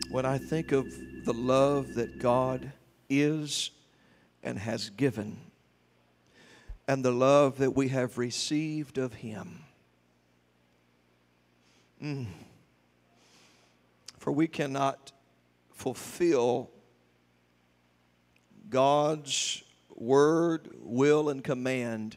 When I think of the love that God is and has given, and the love that we have received of Him. For we cannot fulfill God's word, will, and command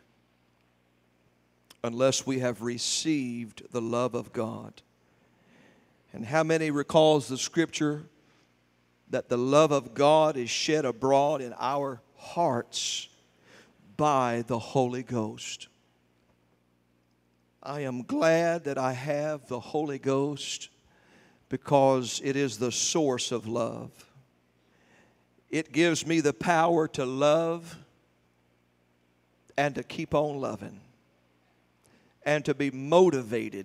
unless we have received the love of God. And how many recalls the scripture that the love of God is shed abroad in our hearts by the Holy Ghost? I am glad that I have the Holy Ghost because it is the source of love. It gives me the power to love and to keep on loving and to be motivated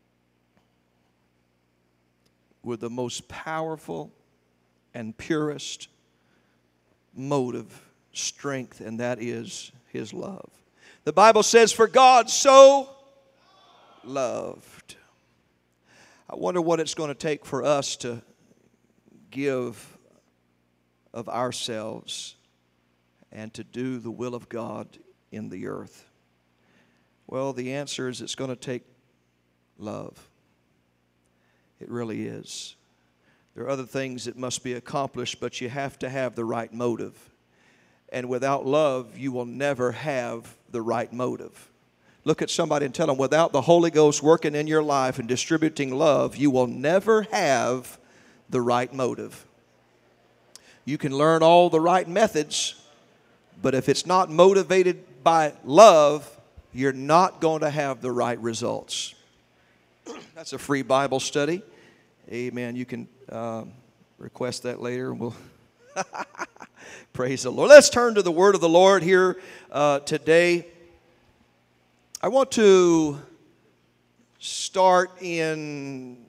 with the most powerful and purest motive, strength, and that is His love. The Bible says, for God so loved. I wonder what it's going to take for us to give of ourselves and to do the will of God in the earth. Well, the answer is it's going to take love. It really is. There are other things that must be accomplished, but you have to have the right motive. And without love, you will never have the right motive. Look at somebody and tell them, without the Holy Ghost working in your life and distributing love, you will never have the right motive. You can learn all the right methods, but if it's not motivated by love, you're not going to have the right results. That's a free Bible study. Amen. You can request that later. We'll praise the Lord. Let's turn to the word of the Lord here today. I want to start in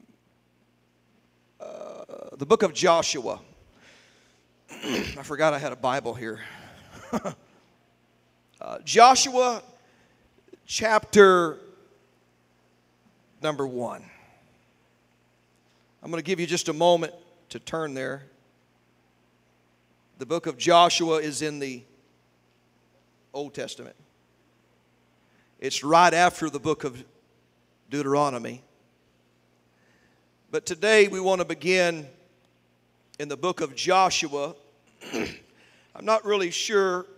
the book of Joshua. I forgot I had a Bible here. Joshua chapter number 1. I'm going to give you just a moment to turn there. The book of Joshua is in the Old Testament. It's right after the book of Deuteronomy. But today we want to begin in the book of Joshua. I'm not really sure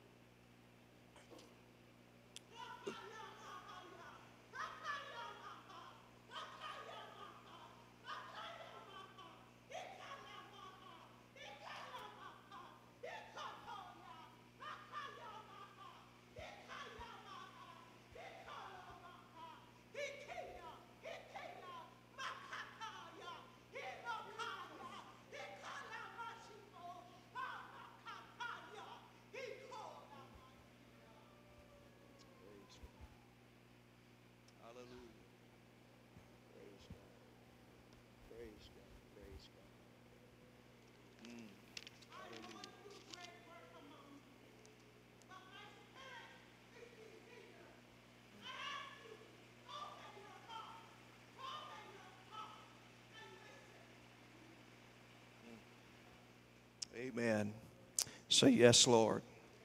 Amen. Say yes, Lord.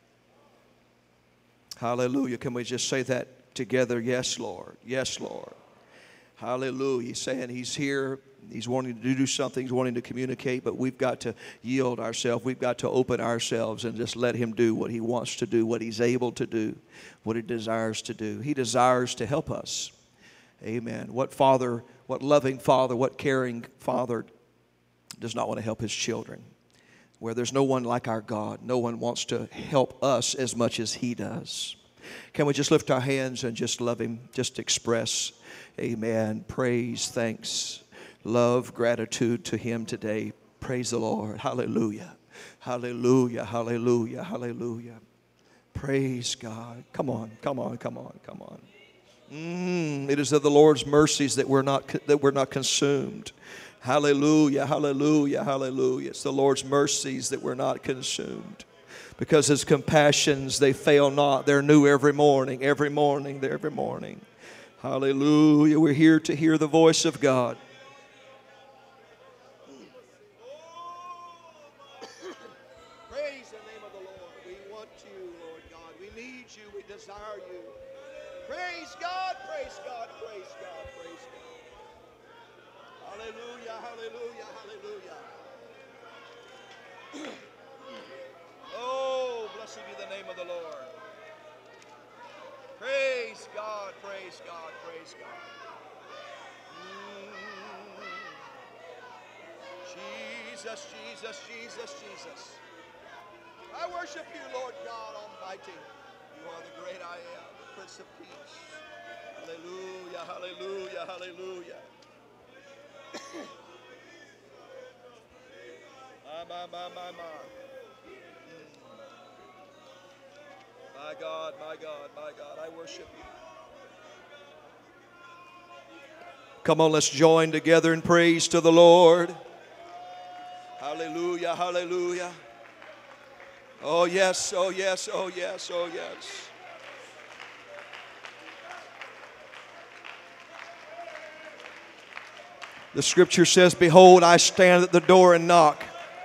Hallelujah. Can we just say that together? Yes, Lord. Yes, Lord. Hallelujah. He's saying He's here. He's wanting to do something. He's wanting to communicate, but we've got to yield ourselves. We've got to open ourselves and just let Him do what He wants to do, what He's able to do, what He desires to do. He desires to help us. Amen. What father, what loving father, what caring father does not want to help his children? Where there's no one like our God. No one wants to help us as much as He does. Can we just lift our hands and just love Him? Just express, amen, praise, thanks, love, gratitude to Him today. Praise the Lord. Hallelujah. Hallelujah. Hallelujah. Hallelujah. Praise God. Come on, come on, come on, come on. It is of the Lord's mercies that we're not consumed. Hallelujah, hallelujah, hallelujah. It's the Lord's mercies that we're not consumed. Because His compassions, they fail not. They're new every morning, every morning, every morning. Hallelujah. We're here to hear the voice of God. Praise God, praise God. Jesus, Jesus, Jesus, Jesus. I worship you, Lord God Almighty. You are the great I am, the Prince of Peace. Hallelujah, hallelujah, hallelujah. My. My God, my God, my God, I worship you. Come on, let's join together in praise to the Lord. Hallelujah, hallelujah. Oh yes, oh yes, oh yes, oh yes. The scripture says, behold, I stand at the door and knock.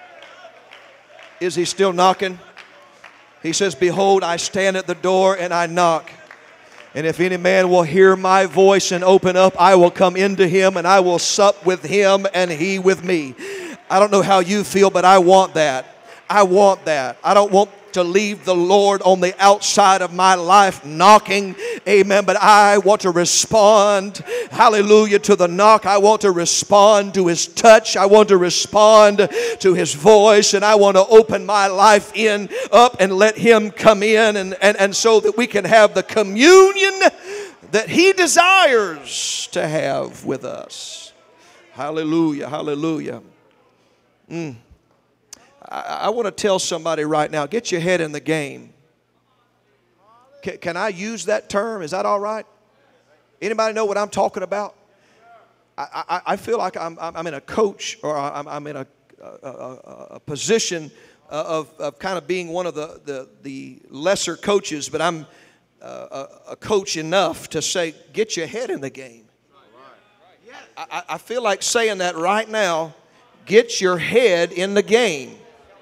Is he still knocking? He says, behold, I stand at the door and I knock. And if any man will hear my voice and open up, I will come into him and I will sup with him and he with me. I don't know how you feel, but I want that. I want that. I don't want to leave the Lord on the outside of my life knocking, amen, but I want to respond, hallelujah, to the knock. I want to respond to his touch. I want to respond to his voice, and I want to open my life up and let him come in, and so that we can have the communion that he desires to have with us. Hallelujah, hallelujah. I want to tell somebody right now, get your head in the game. Can I use that term? Is that all right? Anybody know what I'm talking about? I feel like I'm in a coach, or I'm in a position of kind of being one of the lesser coaches, but I'm a coach enough to say, get your head in the game. I feel like saying that right now. Get your head in the game.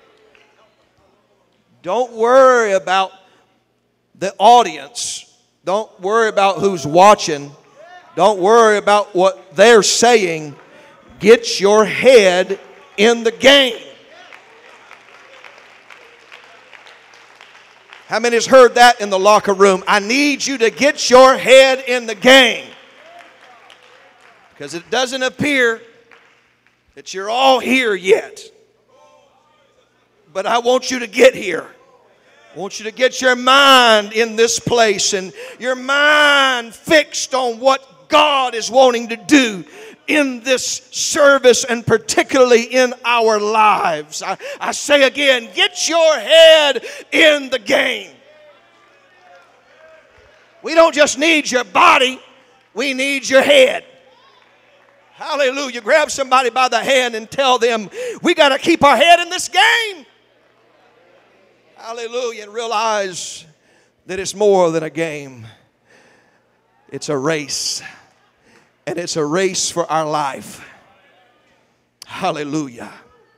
Don't worry about the audience. Don't worry about who's watching. Don't worry about what they're saying. Get your head in the game. How many has heard that in the locker room? I need you to get your head in the game. Because it doesn't appear that you're all here yet. But I want you to get here. I want you to get your mind in this place and your mind fixed on what God is wanting to do in this service and particularly in our lives. I say again, get your head in the game. We don't just need your body, we need your head. Hallelujah. Grab somebody by the hand and tell them, we got to keep our head in this game. Hallelujah. And realize that it's more than a game. It's a race. And it's a race for our life. Hallelujah.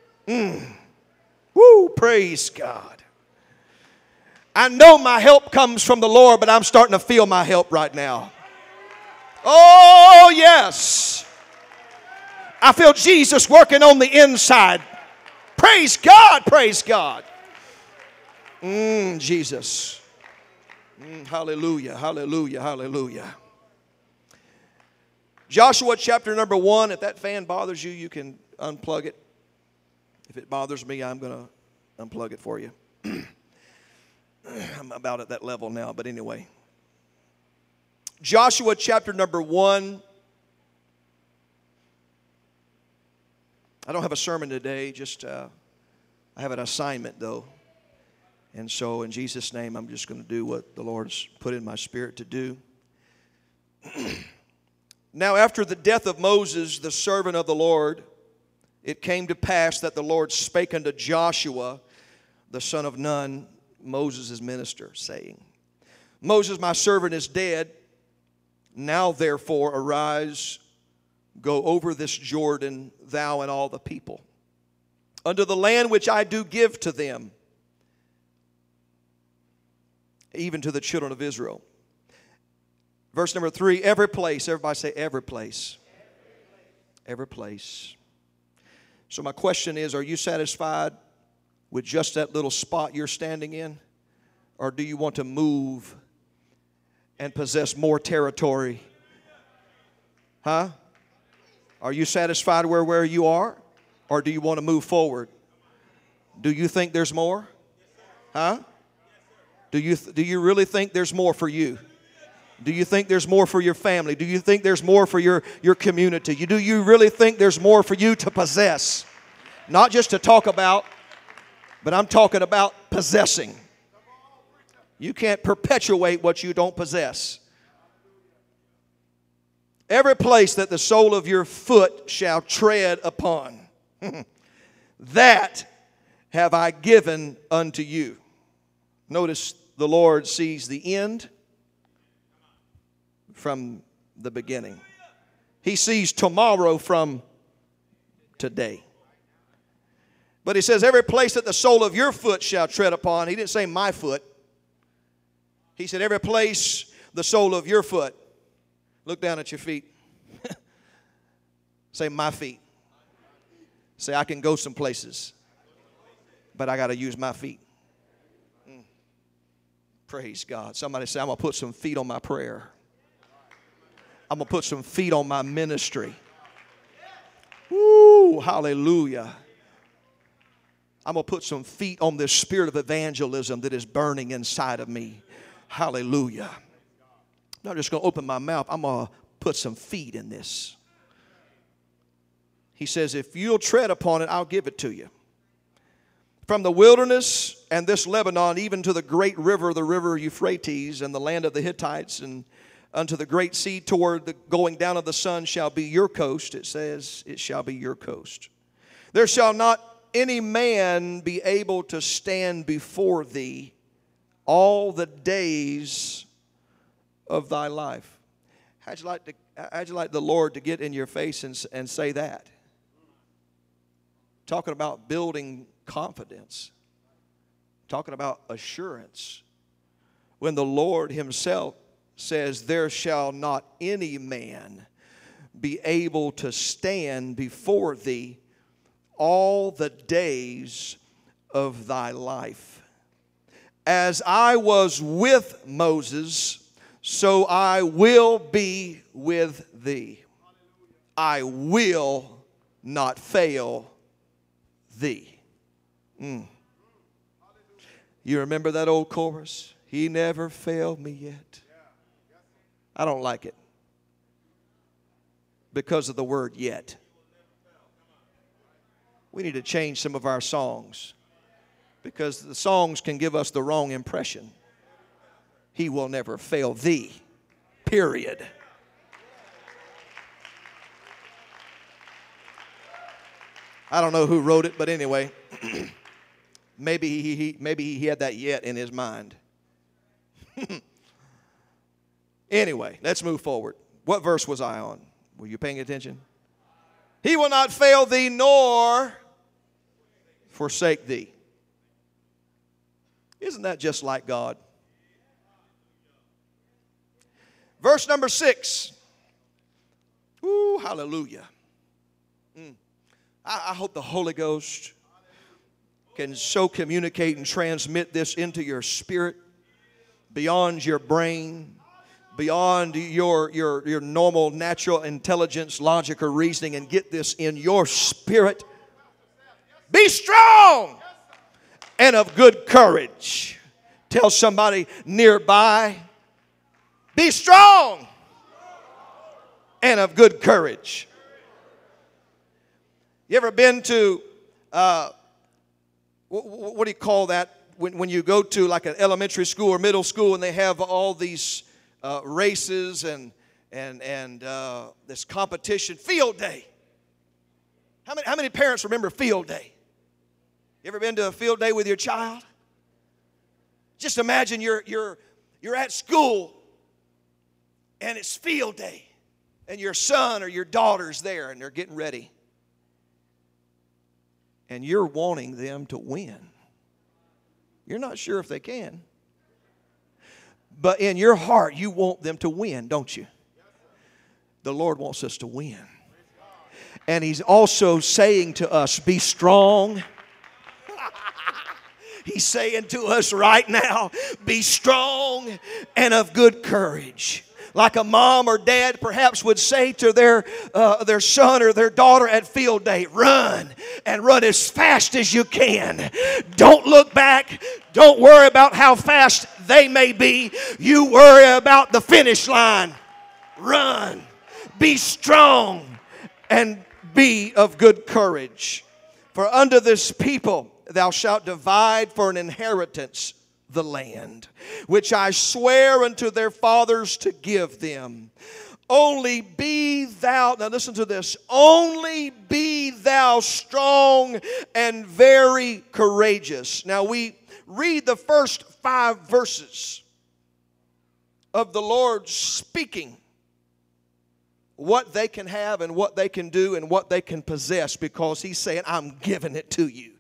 Woo, praise God. I know my help comes from the Lord, but I'm starting to feel my help right now. Oh, yes. I feel Jesus working on the inside. Praise God, praise God. Jesus. Hallelujah, hallelujah, hallelujah. Joshua chapter number 1. If that fan bothers you, you can unplug it. If it bothers me, I'm going to unplug it for you. I'm about at that level now, but anyway. Joshua chapter number 1. I don't have a sermon today, just I have an assignment though. And so in Jesus' name, I'm just going to do what the Lord's put in my spirit to do. Now after the death of Moses, the servant of the Lord, it came to pass that the Lord spake unto Joshua, the son of Nun, Moses' minister, saying, Moses, my servant, is dead. Now therefore arise, go over this Jordan, thou and all the people, unto the land which I do give to them, even to the children of Israel. Verse number 3, every place. Everybody say every place. Every place. So my question is, are you satisfied with just that little spot you're standing in? Or do you want to move and possess more territory. Huh? Are you satisfied where you are? Or do you want to move forward? Do you think there's more? Huh? Do you really think there's more for you? Do you think there's more for your family? Do you think there's more for your community? Do you really think there's more for you to possess? Not just to talk about, but I'm talking about possessing. You can't perpetuate what you don't possess. Every place that the sole of your foot shall tread upon, that have I given unto you. Notice the Lord sees the end from the beginning. He sees tomorrow from today. But he says, every place that the sole of your foot shall tread upon. He didn't say my foot. He said, every place the sole of your foot. Look down at your feet. Say, my feet. Say, I can go some places, but I got to use my feet. Praise God. Somebody say, I'm going to put some feet on my prayer. I'm going to put some feet on my ministry. Woo, hallelujah. I'm going to put some feet on this spirit of evangelism that is burning inside of me. Hallelujah. I'm not just going to open my mouth. I'm going to put some feet in this. He says, if you'll tread upon it, I'll give it to you. From the wilderness and this Lebanon, even to the great river, the river Euphrates, and the land of the Hittites, and unto the great sea toward the going down of the sun shall be your coast. It says, it shall be your coast. There shall not any man be able to stand before thee all the days of thy life. How'd you like the Lord to get in your face and say that? Talking about building confidence. Talking about assurance. When the Lord himself says, there shall not any man be able to stand before thee all the days of thy life. As I was with Moses, so I will be with thee. I will not fail thee. You remember that old chorus? He never failed me yet. I don't like it because of the word yet. We need to change some of our songs because the songs can give us the wrong impression. He will never fail thee, period. I don't know who wrote it, but anyway, maybe he had that yet in his mind. Anyway, let's move forward. What verse was I on? Were you paying attention? He will not fail thee nor forsake thee. Isn't that just like God? Verse number 6. Ooh, hallelujah. I hope the Holy Ghost can so communicate and transmit this into your spirit, beyond your brain, beyond your normal natural intelligence, logic, or reasoning, and get this in your spirit. Be strong and of good courage. Tell somebody nearby, be strong and of good courage. You ever been to, what do you call that? When you go to like an elementary school or middle school and they have all these races and this competition, field day. How many parents remember field day? You ever been to a field day with your child? Just imagine you're at school and it's field day and your son or your daughter's there and they're getting ready. And you're wanting them to win. You're not sure if they can. But in your heart, you want them to win, don't you? The Lord wants us to win. And He's also saying to us, be strong He's saying to us right now, be strong and of good courage. Like a mom or dad perhaps would say to their son or their daughter at field day, run and run as fast as you can. Don't look back. Don't worry about how fast they may be. You worry about the finish line. Run. Be strong and be of good courage. For unto this people thou shalt divide for an inheritance the land, which I swear unto their fathers to give them. Only be thou, now listen to this, only be thou strong and very courageous. Now we read the first 5 verses of the Lord speaking what they can have and what they can do and what they can possess, because He's saying, I'm giving it to you.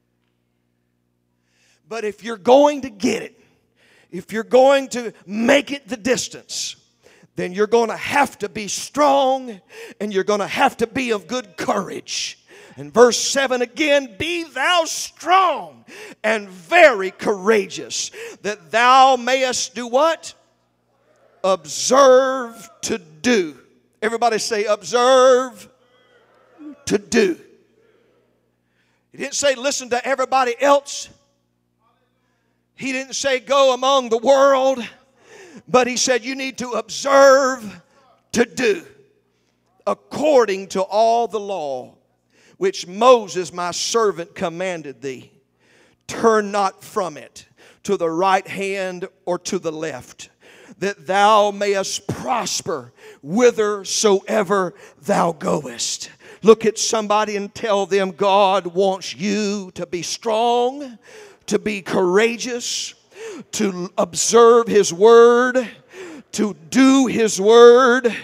But if you're going to get it, if you're going to make it the distance, then you're going to have to be strong and you're going to have to be of good courage. And verse 7 again, be thou strong and very courageous, that thou mayest do what? Observe to do. Everybody say, observe to do. He didn't say listen to everybody else. He didn't say go among the world. But He said you need to observe to do according to all the law which Moses my servant commanded thee. Turn not from it to the right hand or to the left, that thou mayest prosper whithersoever thou goest. Look at somebody and tell them God wants you to be strong, to be courageous, to observe His word, to do His word,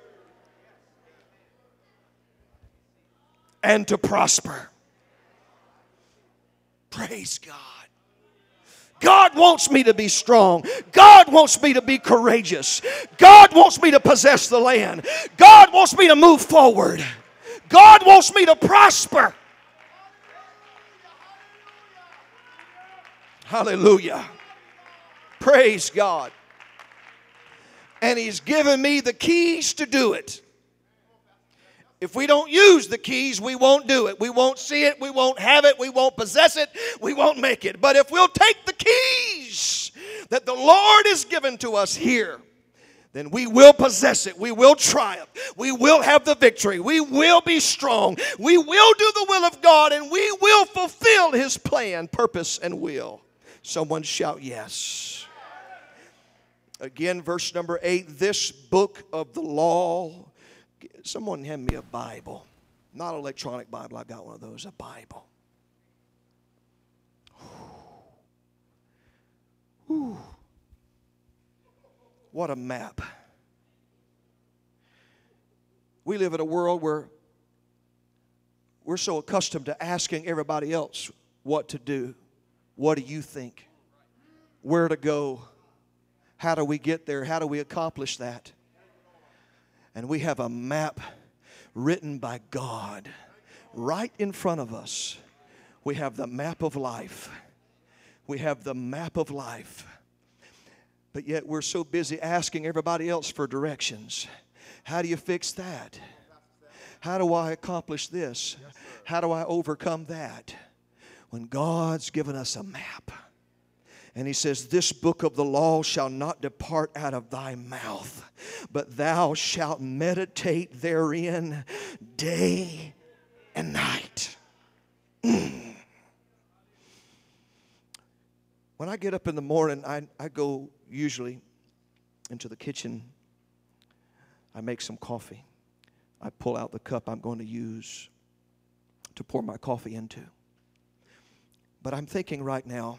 and to prosper. Praise God. God wants me to be strong. God wants me to be courageous. God wants me to possess the land. God wants me to move forward. God wants me to prosper. Hallelujah. Praise God. And He's given me the keys to do it. If we don't use the keys, we won't do it. We won't see it. We won't have it. We won't possess it. We won't make it. But if we'll take the keys that the Lord has given to us here, then we will possess it. We will triumph. We will have the victory. We will be strong. We will do the will of God, and we will fulfill His plan, purpose, and will. Someone shout yes. Again, verse number 8, this book of the law. Someone hand me a Bible. Not an electronic Bible. I got one of those, a Bible. Whew. What a map. We live in a world where we're so accustomed to asking everybody else what to do. What do you think? Where to go? How do we get there? How do we accomplish that? And we have a map written by God right in front of us. We have the map of life. We have the map of life. But yet we're so busy asking everybody else for directions. How do you fix that? How do I accomplish this? How do I overcome that? When God's given us a map. And He says, this book of the law shall not depart out of thy mouth, but thou shalt meditate therein day and night. When I get up in the morning, I go usually into the kitchen. I make some coffee. I pull out the cup I'm going to use to pour my coffee into. But I'm thinking right now,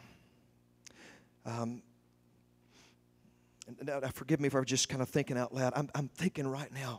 and forgive me if I'm just kind of thinking out loud. I'm thinking right now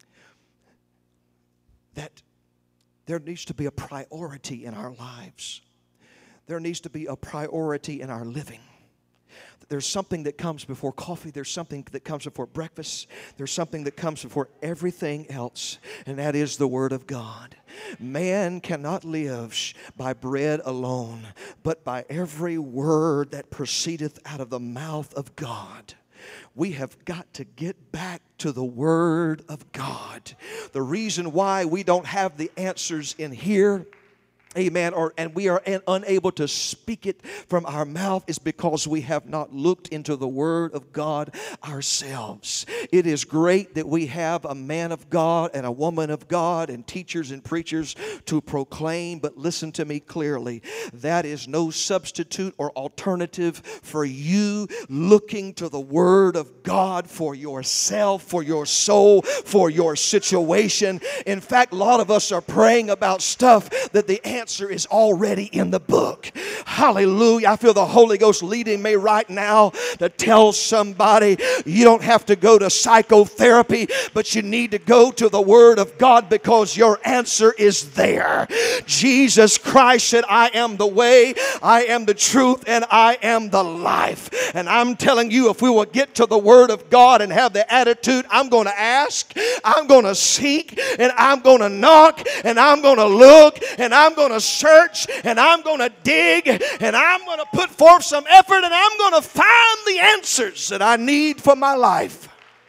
that there needs to be a priority in our lives. There needs to be a priority in our living. There's something that comes before coffee. There's something that comes before breakfast. There's something that comes before everything else, and that is the Word of God. Man cannot live by bread alone, but by every word that proceedeth out of the mouth of God. We have got to get back to the Word of God. The reason why we don't have the answers in here, amen, and we are unable to speak it from our mouth is because we have not looked into the Word of God ourselves. It is great that we have a man of God and a woman of God and teachers and preachers to proclaim, but listen to me clearly. That is no substitute or alternative for you looking to the Word of God for yourself, for your soul, for your situation. In fact, a lot of us are praying about stuff that the answer is already in the book. Hallelujah. I feel the Holy Ghost leading me right now to tell somebody you don't have to go to psychotherapy, but you need to go to the Word of God because your answer is there. Jesus Christ said, I am the way, I am the truth, and I am the life. And I'm telling you, if we will get to the Word of God and have the attitude, I'm going to ask, I'm going to seek, and I'm going to knock, and I'm going to look, and I'm going to search, and I'm going to dig, and I'm going to put forth some effort, and I'm going to find the answers that I need for my life.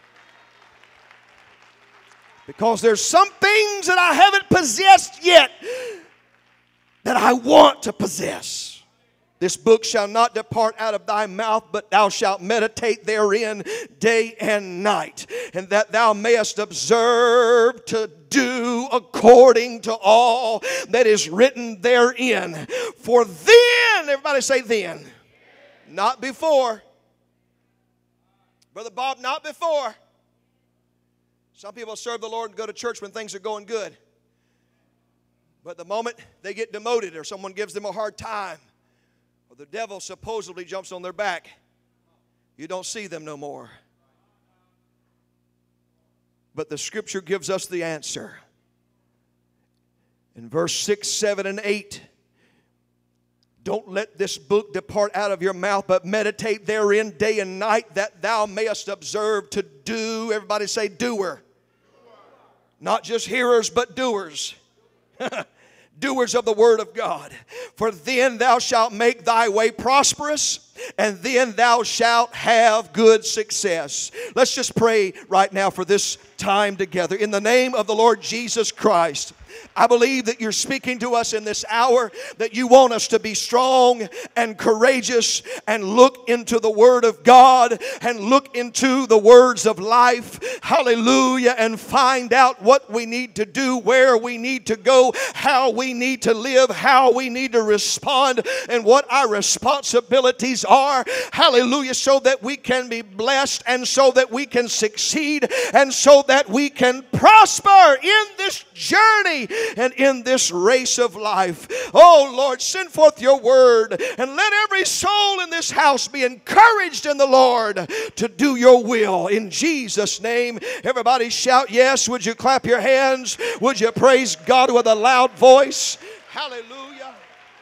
Because there's some things that I haven't possessed yet that I want to possess. This book shall not depart out of thy mouth, but thou shalt meditate therein day and night, and that thou mayest observe to do according to all that is written therein. For then, everybody say then, not before. Brother Bob, not before. Some people serve the Lord and go to church when things are going good. But the moment they get demoted or someone gives them a hard time, or the devil supposedly jumps on their back, you don't see them no more. But the Scripture gives us the answer. In verse 6, 7, and 8, don't let this book depart out of your mouth, but meditate therein day and night, that thou mayest observe to do. Everybody say doer. Not just hearers, but doers. Doers of the Word of God. For then thou shalt make thy way prosperous, and then thou shalt have good success. Let's just pray right now for this time together. In the name of the Lord Jesus Christ, I believe that you're speaking to us in this hour, that you want us to be strong and courageous and look into the Word of God and look into the words of life. Hallelujah. And find out what we need to do, where we need to go, how we need to live, how we need to respond, and what our responsibilities are. Hallelujah. So that we can be blessed, and so that we can succeed, and so that we can prosper in this journey and in this race of life. Oh Lord, send forth your word, and let every soul in this house be encouraged in the Lord to do your will. In Jesus' name, everybody shout yes. Would you clap your hands? Would you praise God with a loud voice? Hallelujah.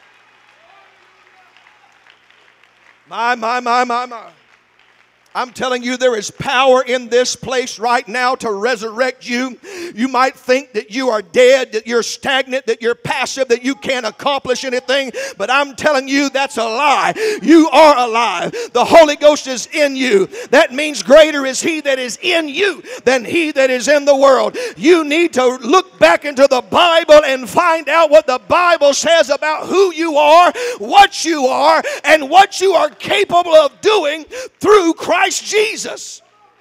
My. I'm telling you, there is power in this place right now to resurrect you. You might think that you are dead, that you're stagnant, that you're passive, that you can't accomplish anything. But I'm telling you, that's a lie. You are alive. The Holy Ghost is in you. That means greater is He that is in you than he that is in the world. You need to look back into the Bible and find out what the Bible says about who you are, what you are, and what you are capable of doing through Christ Jesus.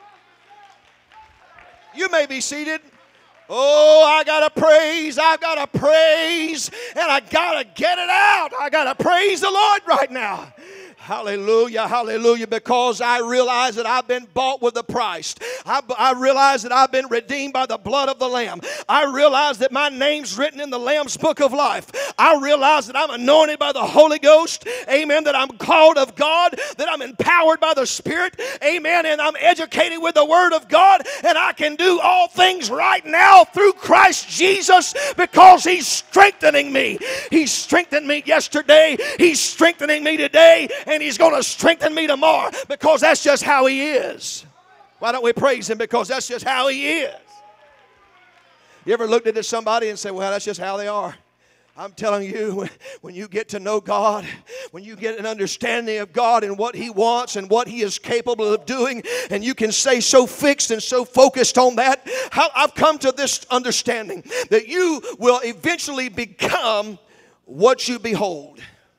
You may be seated. Oh, I got to praise, and I got to get it out. I got to praise the Lord right now. Hallelujah, hallelujah, because I realize that I've been bought with a price. I realize that I've been redeemed by the blood of the Lamb. I realize that my name's written in the Lamb's book of life. I realize that I'm anointed by the Holy Ghost. Amen, that I'm called of God, that I'm empowered by the Spirit. Amen, and I'm educated with the Word of God, and I can do all things right now through Christ Jesus because He's strengthening me. He strengthened me yesterday. He's strengthening me today. and He's going to strengthen me tomorrow, because that's just how He is. Why don't we praise Him? Because that's just how He is. You ever looked at somebody and say, well, that's just how they are? I'm telling you, when you get to know God, when you get an understanding of God and what He wants and what He is capable of doing, and you can stay so fixed and so focused on that, I've come to this understanding that you will eventually become what you behold.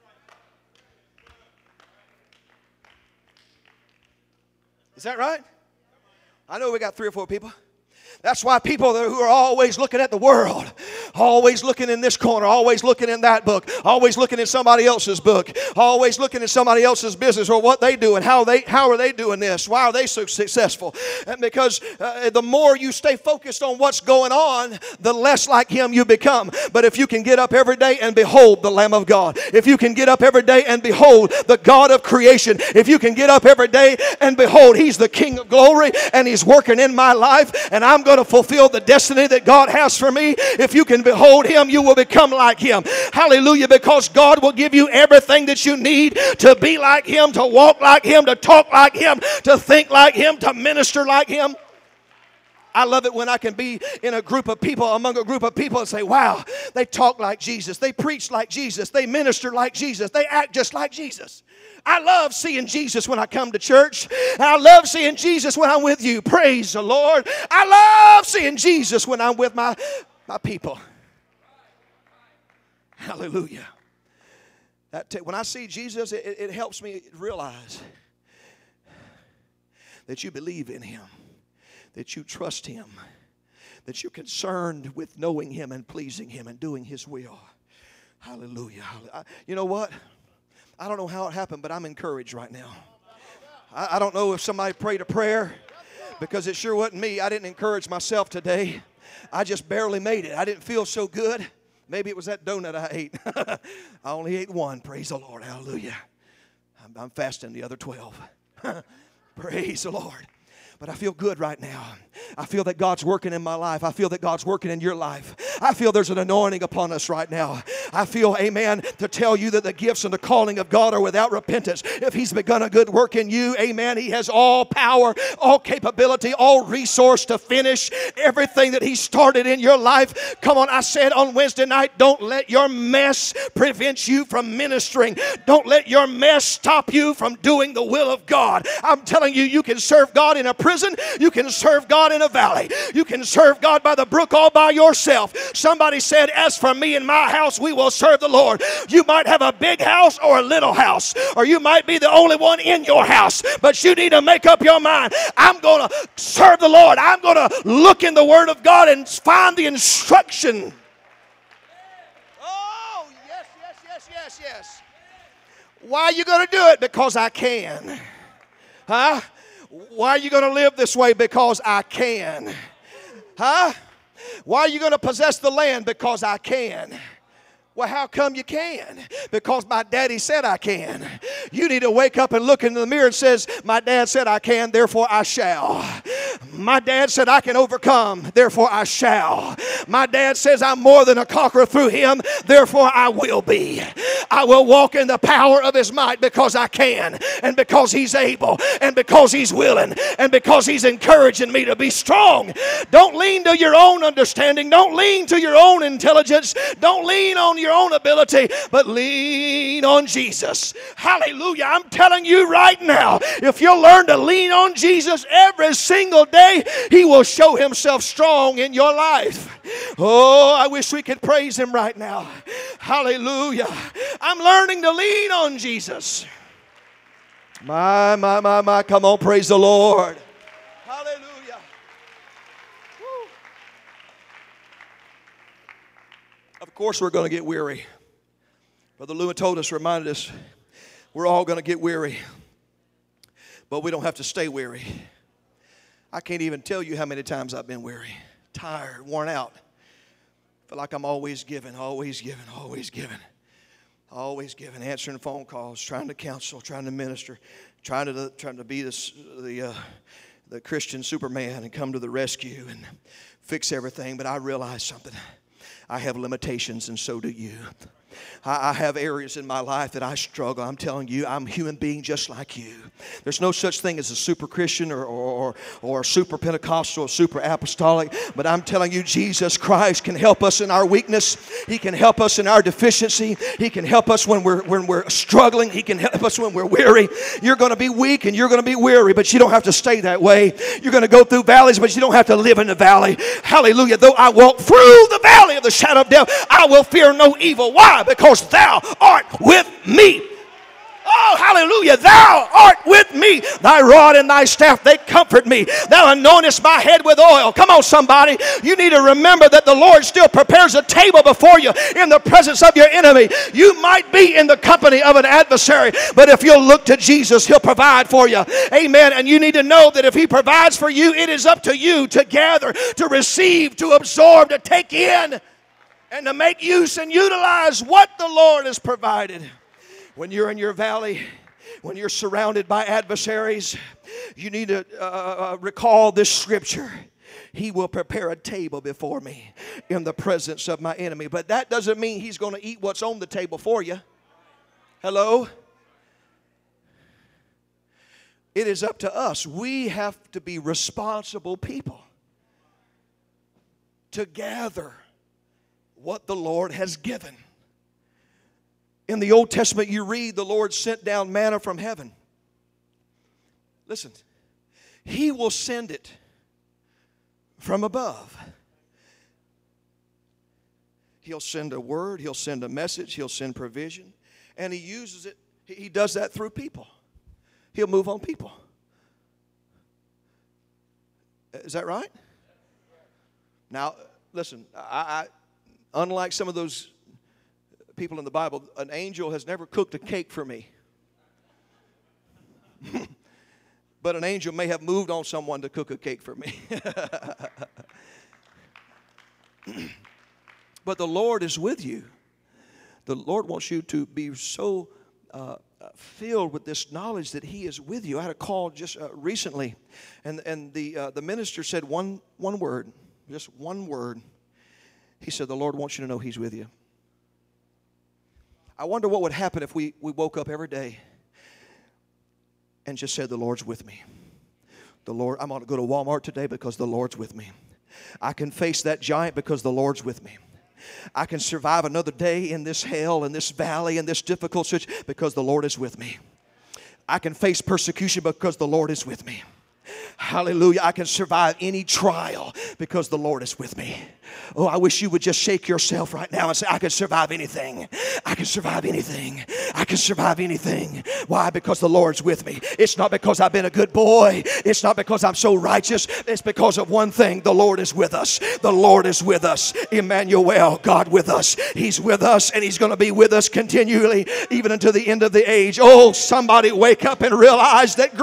Is that right? I know we got 3 or 4 people. That's why people who are always looking at the world, always looking in this corner, always looking in that book, always looking in somebody else's book, always looking at somebody else's business or what they do and how are they doing this? Why are they so successful? And because the more you stay focused on what's going on, the less like Him you become. But if you can get up every day and behold the Lamb of God, if you can get up every day and behold the God of creation, if you can get up every day and behold He's the King of glory and He's working in my life and I'm going to fulfill the destiny that God has for me. If you can behold Him, you will become like Him. Hallelujah, because God will give you everything that you need to be like Him, to walk like Him, to talk like Him, to think like Him, to minister like Him. I love it when I can be in a group of people, among a group of people, and say, wow, they talk like Jesus, they preach like Jesus, they minister like Jesus, they act just like Jesus. I love seeing Jesus when I come to church. I love seeing Jesus when I'm with you. Praise the Lord. I love seeing Jesus when I'm with my people. Hallelujah. When I see Jesus, it helps me realize that you believe in Him, that you trust Him, that you're concerned with knowing Him and pleasing Him and doing His will. Hallelujah. You know what? I don't know how it happened, but I'm encouraged right now. I don't know if somebody prayed a prayer, because it sure wasn't me. I didn't encourage myself today. I just barely made it. I didn't feel so good. Maybe it was that donut I ate. I only ate one. Praise the Lord. Hallelujah. I'm fasting the other 12. Praise the Lord. But I feel good right now. I feel that God's working in my life. I feel that God's working in your life. I feel there's an anointing upon us right now. I feel, amen, to tell you that the gifts and the calling of God are without repentance. If He's begun a good work in you, amen, He has all power, all capability, all resource to finish everything that He started in your life. Come on, I said on Wednesday night, don't let your mess prevent you from ministering. Don't let your mess stop you from doing the will of God. I'm telling you, you can serve God in a prison. You can serve God in a valley. You can serve God by the brook all by yourself. Somebody said, as for me and my house, we will serve the Lord. You might have a big house or a little house, or you might be the only one in your house, but you need to make up your mind. I'm going to serve the Lord. I'm going to look in the Word of God and find the instruction. Oh, yes, yes, yes, yes, yes. Why are you going to do it? Because I can. Huh? Why are you going to live this way? Because I can. Huh? Why are you going to possess the land? Because I can. Well, how come you can? Because my daddy said I can. You need to wake up and look in the mirror and says, my dad said I can, therefore I shall. My dad said I can overcome, therefore I shall. My dad says I'm more than a conqueror through Him, therefore I will be. I will walk in the power of His might because I can, and because He's able, and because He's willing, and because He's encouraging me to be strong. Don't lean to your own understanding. Don't lean to your own intelligence. Don't lean on your own ability, but lean on Jesus. Hallelujah. I'm telling you right now, if you'll learn to lean on Jesus every single day, He will show Himself strong in your life. Oh, I wish we could praise Him right now. Hallelujah. I'm learning to lean on Jesus. My. Come on, praise the Lord. Hallelujah. Woo. Of course we're going to get weary. Brother Lewin told us, reminded us, we're all going to get weary. But we don't have to stay weary. I can't even tell you how many times I've been weary, tired, worn out. Feel like I'm always giving, answering phone calls, trying to counsel, trying to minister, trying to be the Christian Superman and come to the rescue and fix everything. But I realize something. I have limitations, and so do you. I have areas in my life that I struggle. I'm telling you, I'm a human being just like you. There's no such thing as a super Christian or a super Pentecostal or super apostolic. But I'm telling you, Jesus Christ can help us in our weakness. He can help us in our deficiency. He can help us when we're struggling. He can help us when we're weary. You're going to be weak and you're going to be weary, but you don't have to stay that way. You're going to go through valleys, but you don't have to live in the valley. Hallelujah. Though I walk through the valley of the shadow of death, I will fear no evil. Why? Because thou art with me. Oh, hallelujah. Thou art with me. Thy rod and thy staff, they comfort me. Thou anointest my head with oil. Come on, somebody. You need to remember that the Lord still prepares a table before you in the presence of your enemy. You might be in the company of an adversary, but if you'll look to Jesus, he'll provide for you. Amen. And you need to know that if he provides for you, it is up to you to gather, to receive, to absorb, to take in, and to make use and utilize what the Lord has provided. When you're in your valley, when you're surrounded by adversaries, you need to recall this scripture. He will prepare a table before me in the presence of my enemy. But that doesn't mean he's going to eat what's on the table for you. Hello? It is up to us. We have to be responsible people to gather what the Lord has given. In the Old Testament, you read the Lord sent down manna from heaven. Listen, he will send it from above. He'll send a word, he'll send a message, he'll send provision, and he uses it. He does that through people. He'll move on people. Is that right? Now, listen, I unlike some of those people in the Bible, an angel has never cooked a cake for me. But an angel may have moved on someone to cook a cake for me. But the Lord is with you. The Lord wants you to be so filled with this knowledge that he is with you. I had a call just recently, and the minister said one word, just one word. He said, the Lord wants you to know he's with you. I wonder what would happen if we woke up every day and just said, the Lord's with me. The Lord, I'm going to go to Walmart today because the Lord's with me. I can face that giant because the Lord's with me. I can survive another day in this hell, in this valley, in this difficult situation because the Lord is with me. I can face persecution because the Lord is with me. Hallelujah. I can survive any trial because the Lord is with me. Oh, I wish you would just shake yourself right now and say, I can survive anything. I can survive anything. I can survive anything. Why? Because the Lord's with me. It's not because I've been a good boy. It's not because I'm so righteous. It's because of one thing. The Lord is with us. The Lord is with us. Emmanuel, God with us. He's with us and he's going to be with us continually even until the end of the age. Oh, somebody wake up and realize that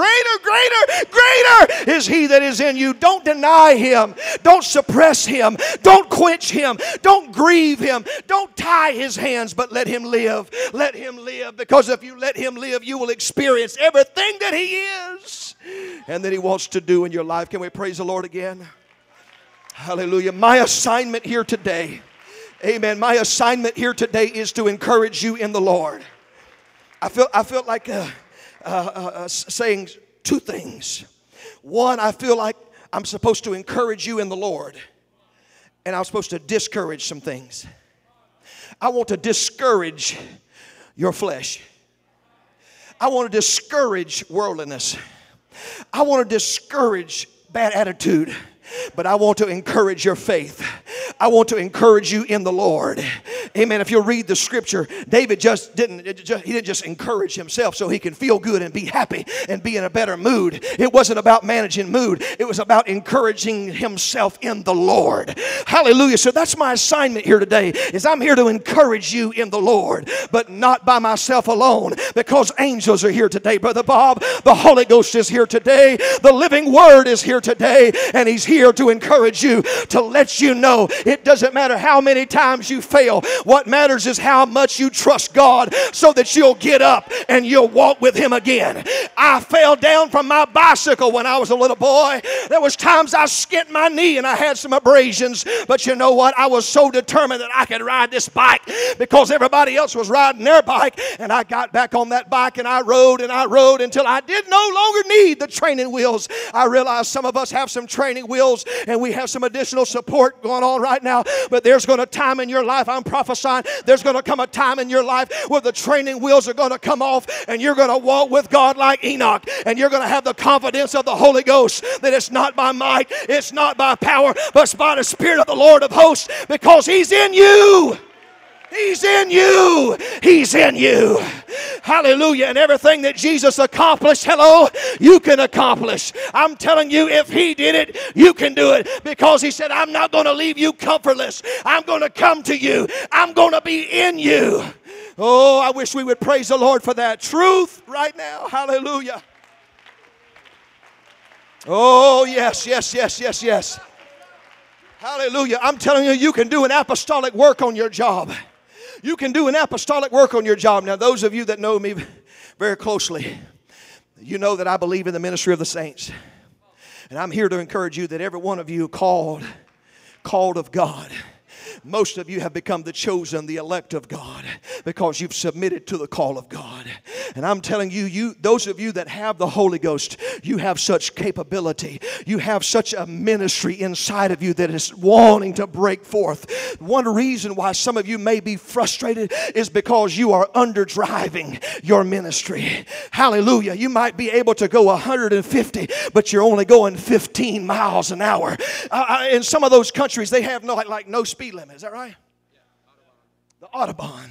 greater is he that is in you. Don't deny him. Don't suppress him. Don't quench him. Don't grieve him. Don't tie his hands, but let him live. Let him live, because if you let him live, you will experience everything that he is and that he wants to do in your life. Can we praise the Lord again? Hallelujah. My assignment here today, amen, my assignment here today is to encourage you in the Lord. I feel like saying two things. One, I feel like I'm supposed to encourage you in the Lord, and I'm supposed to discourage some things. I want to discourage your flesh. I want to discourage worldliness. I want to discourage bad attitude. But I want to encourage your faith. I want to encourage you in the Lord. Amen. If you'll read the scripture, David didn't just encourage himself so he can feel good and be happy and be in a better mood. It wasn't about managing mood. It was about encouraging himself in the Lord. Hallelujah. So that's my assignment here today, is I'm here to encourage you in the Lord, but not by myself alone, because angels are here today, Brother Bob. The Holy Ghost is here today. The living Word is here today, and he's here to encourage you, to let you know it doesn't matter how many times you fail. What matters is how much you trust God so that you'll get up and you'll walk with Him again. I fell down from my bicycle when I was a little boy. There was times I skinned my knee and I had some abrasions. But you know what? I was so determined that I could ride this bike because everybody else was riding their bike. And I got back on that bike and I rode until I did no longer need the training wheels. I realize some of us have some training wheels and we have some additional support going on right now. But there's going to time in your life, I'm prophesying, there's going to come a time in your life where the training wheels are going to come off and you're going to walk with God like Enoch. And you're going to have the confidence of the Holy Ghost that it's not by might, it's not by power, but it's by the Spirit of the Lord of hosts, because He's in you. He's in you. He's in you. Hallelujah. And everything that Jesus accomplished, hello, you can accomplish. I'm telling you, if He did it, you can do it, because He said, I'm not going to leave you comfortless. I'm going to come to you. I'm going to be in you. Oh, I wish we would praise the Lord for that truth right now. Hallelujah. Oh, yes, yes, yes, yes, yes. Hallelujah. I'm telling you, you can do an apostolic work on your job. You can do an apostolic work on your job. Now, those of you that know me very closely, you know that I believe in the ministry of the saints. And I'm here to encourage you that every one of you called of God. Most of you have become the chosen, the elect of God, because you've submitted to the call of God. And I'm telling you, those of you that have the Holy Ghost, you have such capability. You have such a ministry inside of you that is wanting to break forth. One reason why some of you may be frustrated is because you are underdriving your ministry. Hallelujah. You might be able to go 150, but you're only going 15 miles an hour. In some of those countries, they have no speed limit. Is that right? The Autobahn.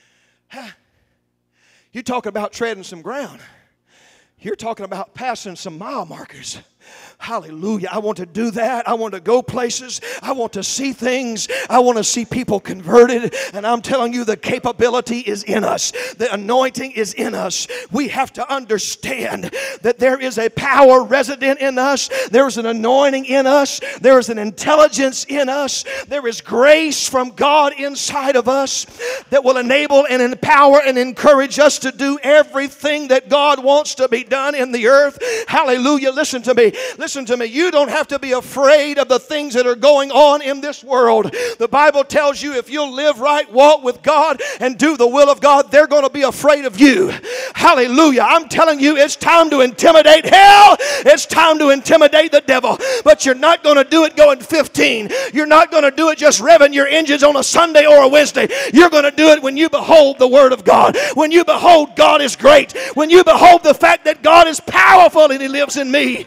You're talking about treading some ground. You're talking about passing some mile markers. Hallelujah. I want to do that. I want to go places. I want to see things. I want to see people converted. And I'm telling you, the capability is in us. The anointing is in us. We have to understand that there is a power resident in us. There is an anointing in us. There is an intelligence in us. There is grace from God inside of us that will enable and empower and encourage us to do everything that God wants to be done in the earth. Hallelujah. Listen to me. Listen to me. You don't have to be afraid of the things that are going on in this world. The Bible tells you if you'll live right, walk with God, and do the will of God, they're going to be afraid of you. Hallelujah. I'm telling you, it's time to intimidate hell. It's time to intimidate the devil. But you're not going to do it going 15. You're not going to do it just revving your engines on a Sunday or a Wednesday. You're going to do it when you behold the Word of God. When you behold God is great. When you behold the fact that God is powerful and He lives in me.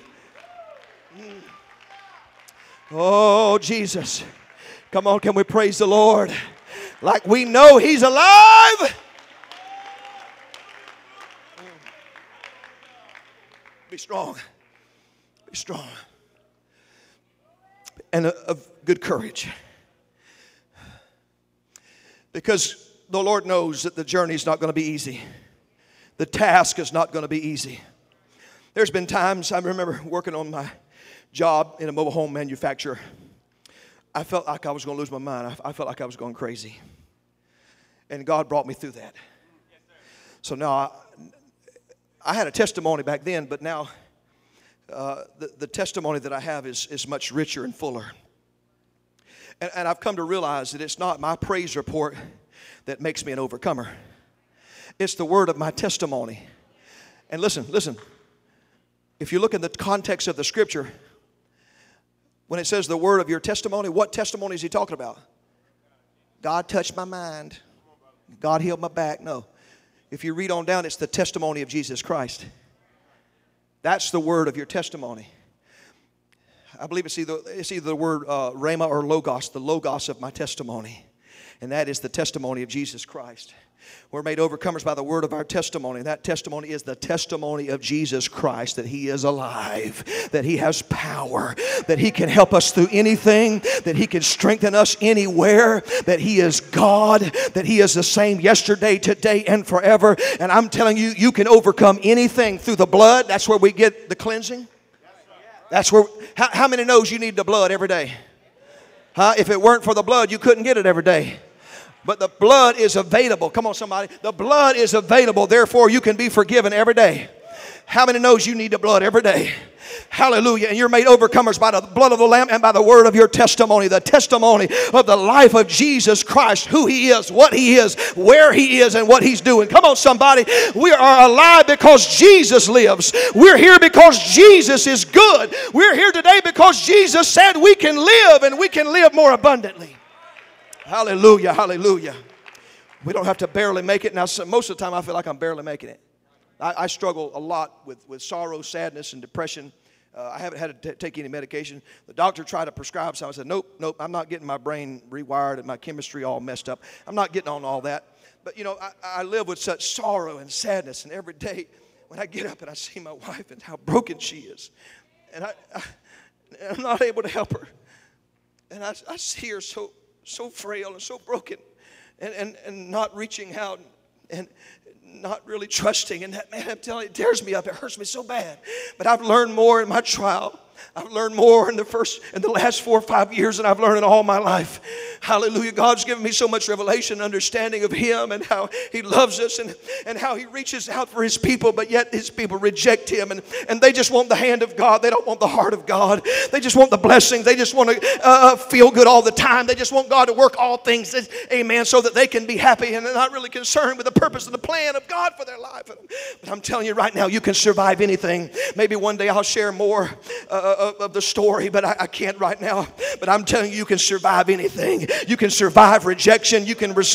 Oh, Jesus. Come on, can we praise the Lord? Like we know He's alive. Be strong. Be strong. And of good courage. Because the Lord knows that the journey is not going to be easy. The task is not going to be easy. There's been times, I remember working on my job in a mobile home manufacturer. I felt like I was going to lose my mind. I felt like I was going crazy. And God brought me through that. So now I had a testimony back then, but now the testimony that I have is much richer and fuller. And I've come to realize that it's not my praise report that makes me an overcomer. It's the word of my testimony. And listen. If you look in the context of the scripture, when it says the word of your testimony, what testimony is he talking about? God touched my mind. God healed my back. No. If you read on down, it's the testimony of Jesus Christ. That's the word of your testimony. I believe it's either the word rhema or logos, the logos of my testimony. And that is the testimony of Jesus Christ. We're made overcomers by the word of our testimony. And that testimony is the testimony of Jesus Christ, that He is alive, that He has power, that He can help us through anything, that He can strengthen us anywhere, that He is God, that He is the same yesterday, today, and forever. And I'm telling you, you can overcome anything through the blood. That's where we get the cleansing. That's where. How many knows you need the blood every day? If it weren't for the blood, you couldn't get it every day. But the blood is available. Come on, somebody. The blood is available. Therefore, you can be forgiven every day. How many knows you need the blood every day? Hallelujah. And you're made overcomers by the blood of the Lamb and by the word of your testimony. The testimony of the life of Jesus Christ. Who He is, what He is, where He is, and what He's doing. Come on, somebody. We are alive because Jesus lives. We're here because Jesus is good. We're here today because Jesus said we can live, and we can live more abundantly. Hallelujah, hallelujah. We don't have to barely make it. Now, most of the time I feel like I'm barely making it. I struggle a lot with sorrow, sadness, and depression. I haven't had to take any medication. The doctor tried to prescribe some. I said, nope, I'm not getting my brain rewired and my chemistry all messed up. I'm not getting on all that. But, you know, I live with such sorrow and sadness. And every day when I get up and I see my wife and how broken she is, and I'm not able to help her. And I see her so frail and so broken and not reaching out and not really trusting. And that, man, I'm telling you, it tears me up. It hurts me so bad. But I've learned more in my trial. I've learned more in the last 4 or 5 years than I've learned in all my life. Hallelujah. God's given me so much revelation and understanding of Him and how He loves us and how He reaches out for His people, but yet His people reject Him. And they just want the hand of God. They don't want the heart of God. They just want the blessings. They just want to feel good all the time. They just want God to work all things, amen, so that they can be happy, and they're not really concerned with the purpose and the plan of God for their life. But I'm telling you right now, you can survive anything. Maybe one day I'll share more of the story, but I can't right now. But I'm telling you, you can survive anything. You can survive rejection. You can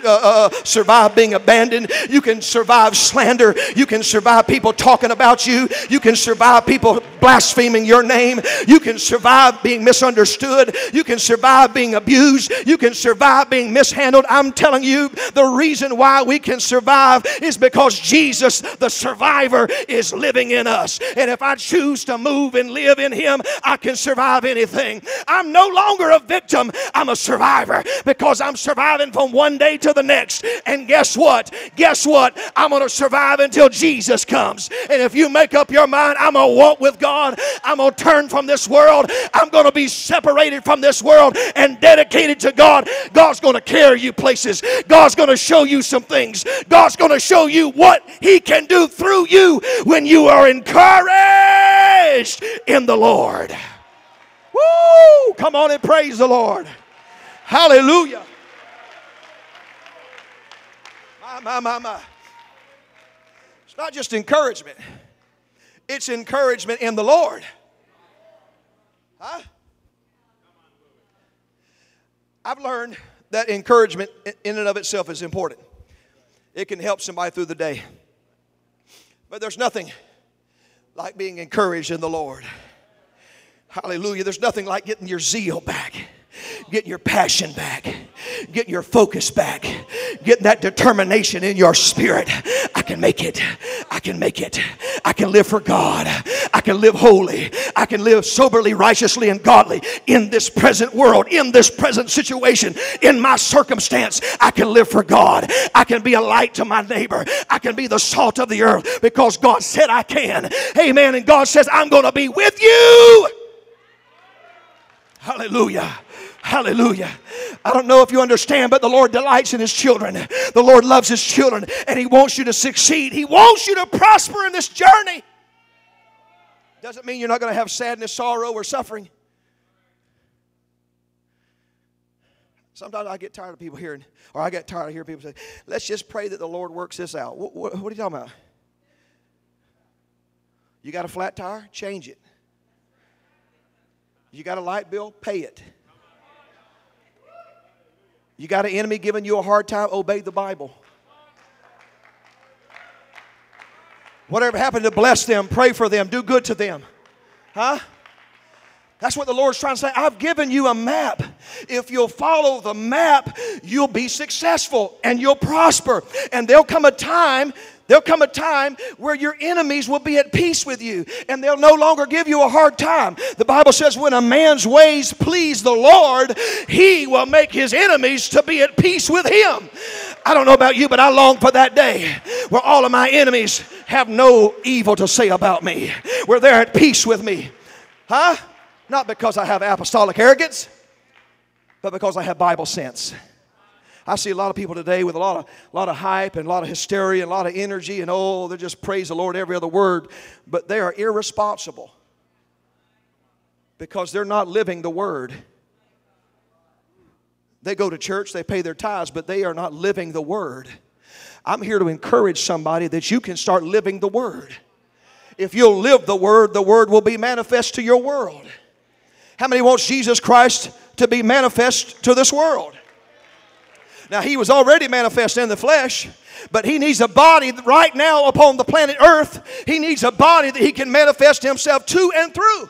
survive being abandoned. You can survive slander. You can survive people talking about you. You can survive people blaspheming your name. You can survive being misunderstood. You can survive being abused. You can survive being mishandled. I'm telling you, the reason why we can survive is because Jesus, the survivor, is living in us. And if I choose to move and live in Him, I can survive anything. I'm no longer a victim. I'm a survivor because I'm surviving from one day to the next. And guess what? Guess what? I'm going to survive until Jesus comes. And if you make up your mind, I'm going to walk with God. I'm going to turn from this world. I'm going to be separated from this world and dedicated to God. God's going to carry you places. God's going to show you some things. God's going to show you what He can do through you when you are encouraged in the Lord. Woo! Come on and praise the Lord. Hallelujah. My. It's not just encouragement. It's encouragement in the Lord. Huh? I've learned that encouragement in and of itself is important. It can help somebody through the day. But there's nothing like being encouraged in the Lord. Hallelujah. There's nothing like getting your zeal back, getting your passion back, getting your focus back, getting that determination in your spirit. I can make it. I can make it. I can live for God. I can live holy. I can live soberly, righteously, and godly in this present world, in this present situation, in my circumstance. I can live for God. I can be a light to my neighbor. I can be the salt of the earth because God said I can. Amen. And God says, I'm going to be with you. Hallelujah. Hallelujah. I don't know if you understand, but the Lord delights in His children. The Lord loves His children, and He wants you to succeed. He wants you to prosper in this journey. Doesn't mean you're not going to have sadness, sorrow, or suffering. Sometimes I get tired of people hearing, or I get tired of hearing people say, let's just pray that the Lord works this out. What are you talking about? You got a flat tire? Change it. You got a light bill? Pay it. You got an enemy giving you a hard time? Obey the Bible. Whatever happened to bless them, pray for them, do good to them. Huh? That's what the Lord's trying to say. I've given you a map. If you'll follow the map, you'll be successful and you'll prosper. And there'll come a time where your enemies will be at peace with you and they'll no longer give you a hard time. The Bible says when a man's ways please the Lord, He will make his enemies to be at peace with him. I don't know about you, but I long for that day where all of my enemies have no evil to say about me, where they're at peace with me. Huh? Not because I have apostolic arrogance, but because I have Bible sense. I see a lot of people today with a lot of hype and a lot of hysteria and a lot of energy, and oh, they just praise the Lord every other word. But they are irresponsible because they're not living the Word. They go to church, they pay their tithes, but they are not living the Word. I'm here to encourage somebody that you can start living the Word. If you'll live the Word will be manifest to your world. How many wants Jesus Christ to be manifest to this world? Now, He was already manifest in the flesh, but He needs a body right now upon the planet Earth. He needs a body that He can manifest Himself to and through.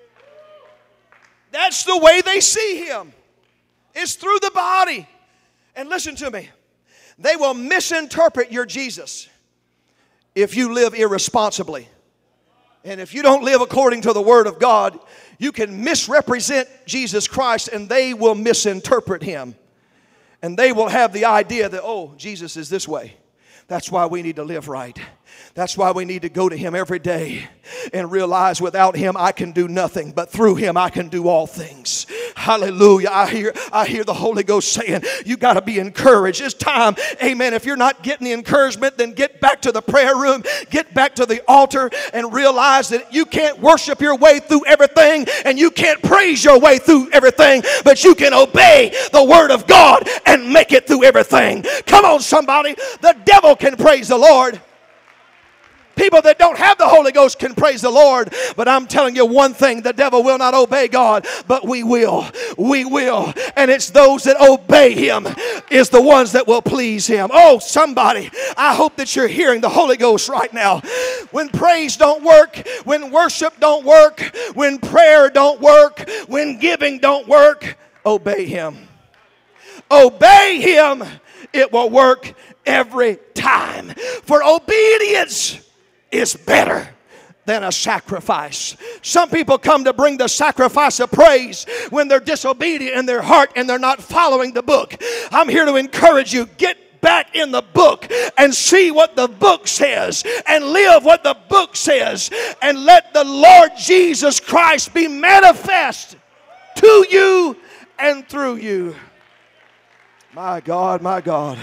That's the way they see Him. It's through the body. And listen to me. They will misinterpret your Jesus if you live irresponsibly. And if you don't live according to the Word of God, you can misrepresent Jesus Christ and they will misinterpret Him. And they will have the idea that, oh, Jesus is this way. That's why we need to live right. That's why we need to go to Him every day and realize without Him I can do nothing, but through Him I can do all things. Hallelujah. I hear the Holy Ghost saying, you got to be encouraged. It's time, amen. If you're not getting the encouragement, then get back to the prayer room, get back to the altar, and realize that you can't worship your way through everything, and you can't praise your way through everything, but you can obey the Word of God and make it through everything. Come on, somebody. The devil can praise the Lord. People that don't have the Holy Ghost can praise the Lord. But I'm telling you one thing, the devil will not obey God, but we will. We will. And it's those that obey Him is the ones that will please Him. Oh, somebody, I hope that you're hearing the Holy Ghost right now. When praise don't work, when worship don't work, when prayer don't work, when giving don't work, obey Him. Obey Him. It will work every time. For obedience is better than a sacrifice. Some people come to bring the sacrifice of praise when they're disobedient in their heart and they're not following the book. I'm here to encourage you. Get back in the book and see what the book says and live what the book says, and let the Lord Jesus Christ be manifest to you and through you. My God, my God.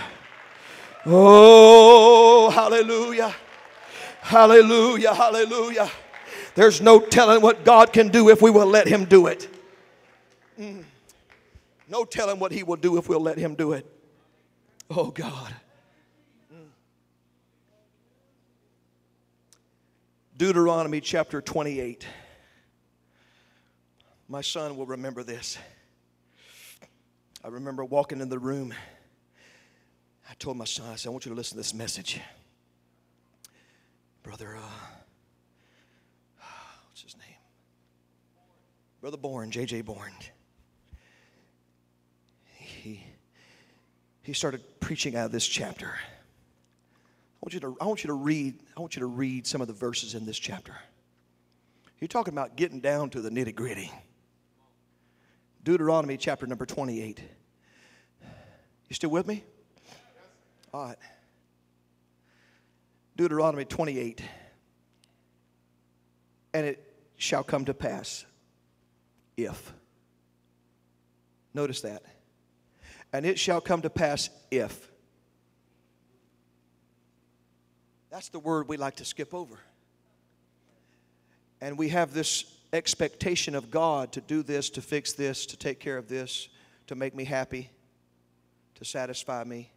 Oh, hallelujah. Hallelujah, hallelujah. There's no telling what God can do if we will let Him do it. No telling what He will do if we'll let Him do it. Oh, God. Deuteronomy chapter 28. My son will remember this. I remember walking in the room. I told my son, I said, I want you to listen to this message. Brother, what's his name? Brother Bourne, J.J. Bourne. He started preaching out of this chapter. I want you to read some of the verses in this chapter. You're talking about getting down to the nitty-gritty. Deuteronomy chapter number 28. You still with me? All right. Deuteronomy 28. And it shall come to pass if. Notice that. And it shall come to pass if. That's the word we like to skip over. And we have this expectation of God to do this, to fix this, to take care of this, to make me happy, to satisfy me.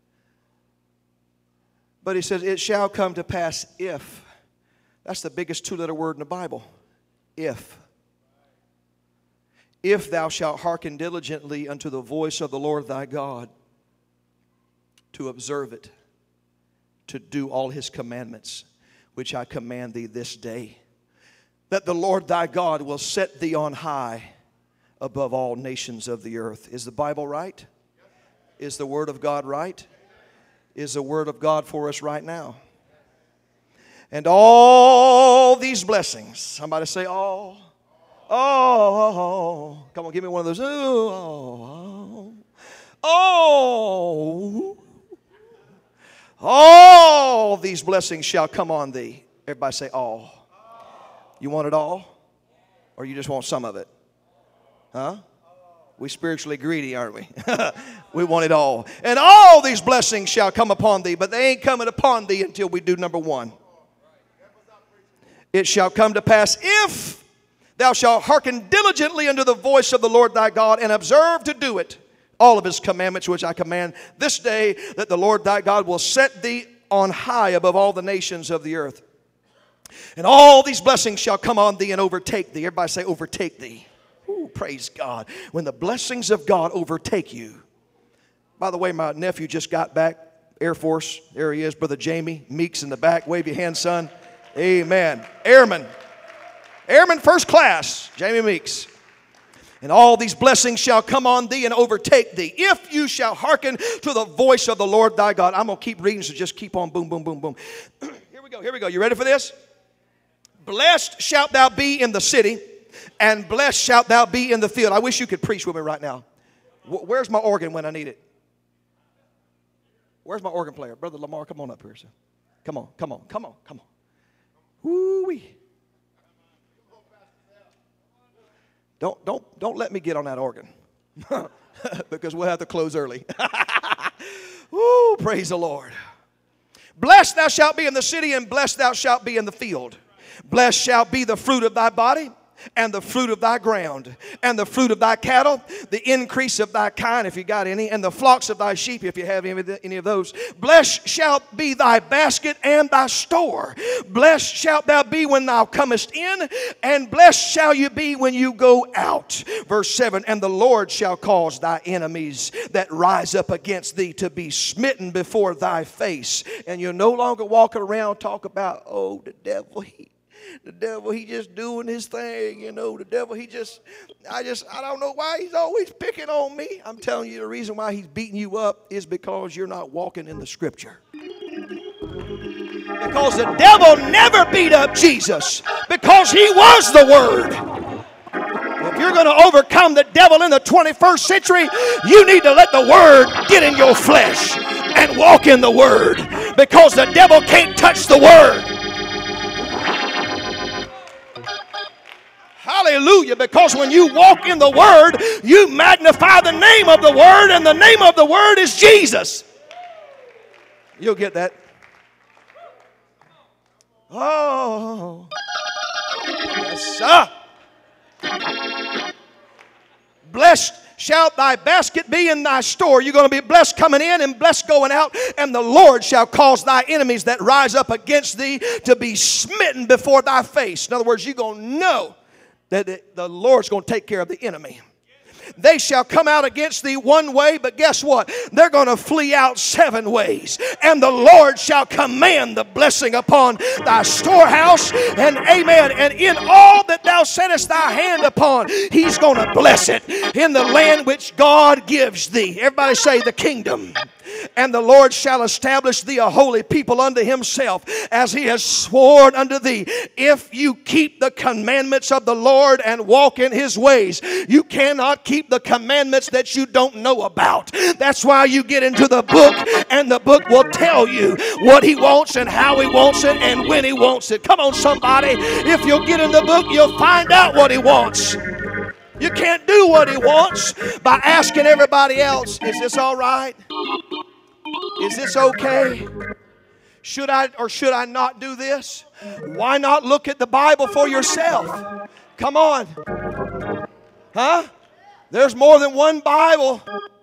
But He says, it shall come to pass if. That's the biggest two-letter word in the Bible. If. If thou shalt hearken diligently unto the voice of the Lord thy God, to observe it, to do all His commandments, which I command thee this day, that the Lord thy God will set thee on high above all nations of the earth. Is the Bible right? Is the Word of God right? Is the Word of God for us right now? And all these blessings, somebody say all. Oh, come on, give me one of those. All these blessings shall come on thee. Everybody say all. You want it all? Or you just want some of it? Huh? We spiritually greedy, aren't we? We want it all. And all these blessings shall come upon thee, but they ain't coming upon thee until we do number one. It shall come to pass if thou shalt hearken diligently unto the voice of the Lord thy God, and observe to do it, all of his commandments which I command this day, that the Lord thy God will set thee on high above all the nations of the earth. And all these blessings shall come on thee and overtake thee. Everybody say, overtake thee. Ooh, praise God. When the blessings of God overtake you. By the way, my nephew just got back, Air Force. There he is, Brother Jamie Meeks in the back. Wave your hand, son. Amen. Airman. Airman first class, Jamie Meeks. And all these blessings shall come on thee and overtake thee, if you shall hearken to the voice of the Lord thy God. I'm going to keep reading, so just keep on. Boom, boom, boom, boom. Here we go, here we go. You ready for this? Blessed shalt thou be in the city, and blessed shalt thou be in the field. I wish you could preach with me right now. Where's my organ when I need it? Where's my organ player? Brother Lamar, come on up here, sir. Come on, come on, come on, come on. Woo-wee. Don't let me get on that organ. Because we'll have to close early. Woo, praise the Lord. Blessed thou shalt be in the city, and blessed thou shalt be in the field. Blessed shall be the fruit of thy body, and the fruit of thy ground, and the fruit of thy cattle, the increase of thy kind, if you got any, and the flocks of thy sheep, if you have any of those. Blessed shall be thy basket and thy store. Blessed shalt thou be when thou comest in, and blessed shall you be when you go out. Verse 7, and the Lord shall cause thy enemies that rise up against thee to be smitten before thy face. And you're no longer walking around talk about, oh, the devil, he just doing his thing, you know. The devil, I don't know why he's always picking on me. I'm telling you, the reason why he's beating you up is because you're not walking in the Scripture. Because the devil never beat up Jesus, because he was the Word. If you're going to overcome the devil in the 21st century, you need to let the Word get in your flesh and walk in the Word, because the devil can't touch the Word. Hallelujah, because when you walk in the Word, you magnify the name of the Word, and the name of the Word is Jesus. You'll get that. Oh, yes, sir. Blessed shalt thy basket be in thy store. You're going to be blessed coming in and blessed going out. And the Lord shall cause thy enemies that rise up against thee to be smitten before thy face. In other words, you're going to know that the Lord's going to take care of the enemy. They shall come out against thee one way, but guess what? They're going to flee out 7 ways. And the Lord shall command the blessing upon thy storehouse, and amen. And in all that thou settest thy hand upon, he's going to bless it in the land which God gives thee. Everybody say the kingdom. And the Lord shall establish thee a holy people unto himself, as he has sworn unto thee. If you keep the commandments of the Lord and walk in his ways, you cannot keep the commandments that you don't know about. That's why you get into the book, and the book will tell you what he wants and how he wants it and when he wants it. Come on, somebody. If you'll get in the book, you'll find out what he wants. You can't do what he wants by asking everybody else, is this all right? Is this okay? Should I or should I not do this? Why not look at the Bible for yourself? Come on. Huh? There's more than one Bible.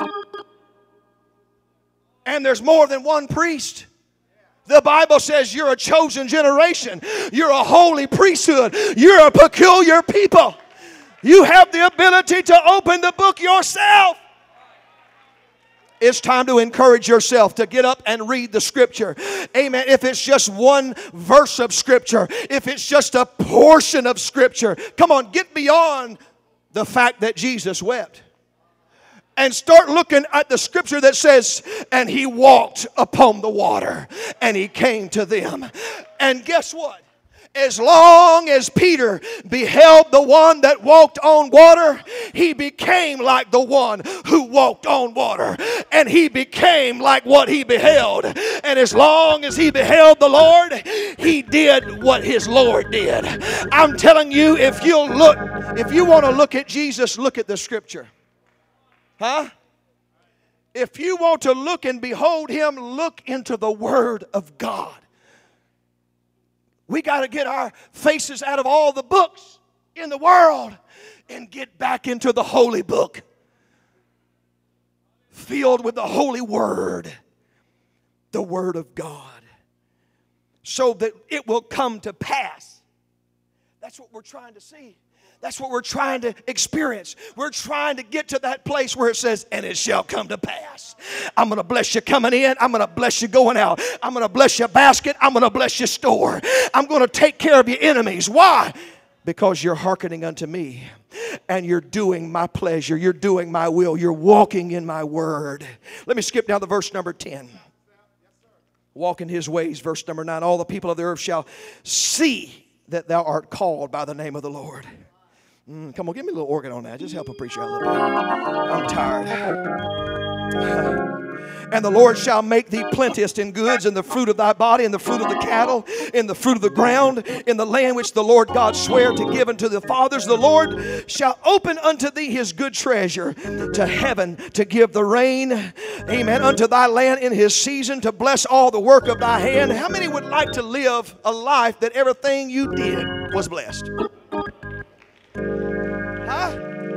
And there's more than one priest. The Bible says you're a chosen generation. You're a holy priesthood. You're a peculiar people. You have the ability to open the book yourself. It's time to encourage yourself to get up and read the Scripture. Amen. If it's just one verse of Scripture, if it's just a portion of Scripture, come on, get beyond the fact that Jesus wept. And start looking at the Scripture that says, and he walked upon the water, and he came to them. And guess what? As long as Peter beheld the one that walked on water, he became like the one who walked on water. And he became like what he beheld. And as long as he beheld the Lord, he did what his Lord did. I'm telling you, if you want to look at Jesus, look at the Scripture. Huh? If you want to look and behold Him, look into the Word of God. We got to get our faces out of all the books in the world and get back into the holy book, filled with the holy Word, the Word of God, so that it will come to pass. That's what we're trying to see. That's what we're trying to experience. We're trying to get to that place where it says, and it shall come to pass. I'm going to bless you coming in. I'm going to bless you going out. I'm going to bless your basket. I'm going to bless your store. I'm going to take care of your enemies. Why? Because you're hearkening unto me and you're doing my pleasure. You're doing my will. You're walking in my word. Let me skip down to verse number 10. Walk in his ways, verse number 9. All the people of the earth shall see that thou art called by the name of the Lord. Come on, give me a little organ on that. Just help a preacher out a little bit. I'm tired. And the Lord shall make thee plenteous in goods, in the fruit of thy body, in the fruit of the cattle, in the fruit of the ground, in the land which the Lord God sware to give unto the fathers. The Lord shall open unto thee his good treasure to heaven, to give the rain, amen, unto thy land in his season, to bless all the work of thy hand. How many would like to live a life that everything you did was blessed? Huh?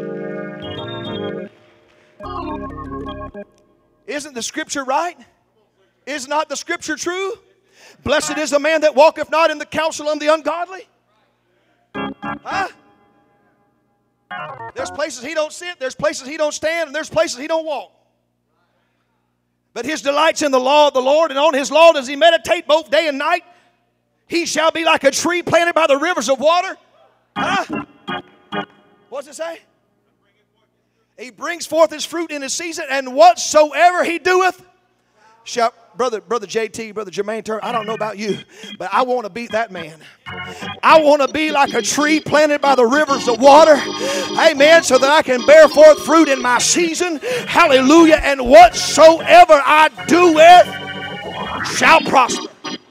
Isn't the scripture right? Is not the scripture true? Blessed is the man that walketh not in the counsel of the ungodly. Huh? There's places he don't sit, there's places he don't stand, and there's places he don't walk. But his delight's in the law of the Lord, and on his law does he meditate both day and night. He shall be like a tree planted by the rivers of water. Huh? What's it say? He brings forth his fruit in his season, and whatsoever he doeth shall. Brother JT, Brother Jermaine Turner, I don't know about you, but I want to be that man. I want to be like a tree planted by the rivers of water. Amen. So that I can bear forth fruit in my season. Hallelujah. And whatsoever I doeth shall prosper.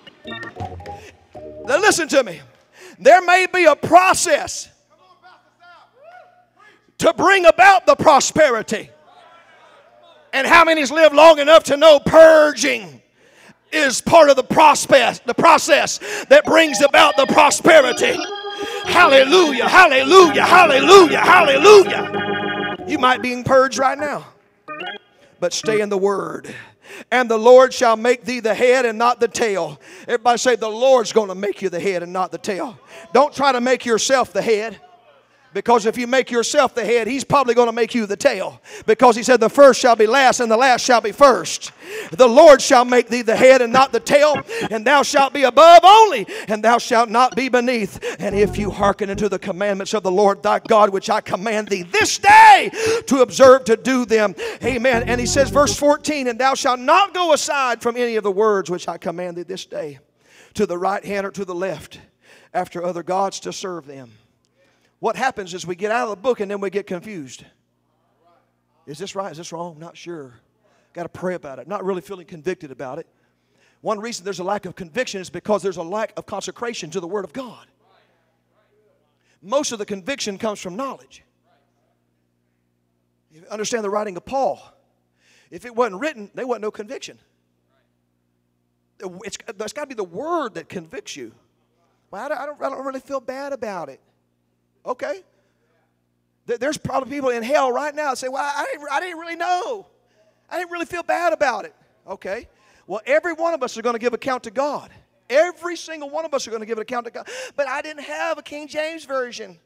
Now listen to me. There may be a process to bring about the prosperity. And how many's lived long enough to know purging is part of the process that brings about the prosperity? Hallelujah, hallelujah, hallelujah, hallelujah. You might be being purged right now, but stay in the Word. And the Lord shall make thee the head and not the tail. Everybody say, the Lord's going to make you the head and not the tail. Don't try to make yourself the head. Because if you make yourself the head, he's probably going to make you the tail. Because he said the first shall be last and the last shall be first. The Lord shall make thee the head and not the tail. And thou shalt be above only, and thou shalt not be beneath. And if you hearken unto the commandments of the Lord thy God, which I command thee this day to observe to do them. Amen. And he says, verse 14, and thou shalt not go aside from any of the words which I command thee this day, to the right hand or to the left, after other gods to serve them. What happens is we get out of the book and then we get confused. Is this right? Is this wrong? Not sure. Got to pray about it. Not really feeling convicted about it. One reason there's a lack of conviction is because there's a lack of consecration to the Word of God. Most of the conviction comes from knowledge. You understand the writing of Paul. If it wasn't written, there wasn't no conviction. There's got to be the Word that convicts you. Well, I don't really feel bad about it. Okay. There's probably people in hell right now that say, well, I didn't really know. I didn't really feel bad about it. Okay. Well, every one of us are going to give account to God. Every single one of us are going to give an account to God. But I didn't have a King James Version.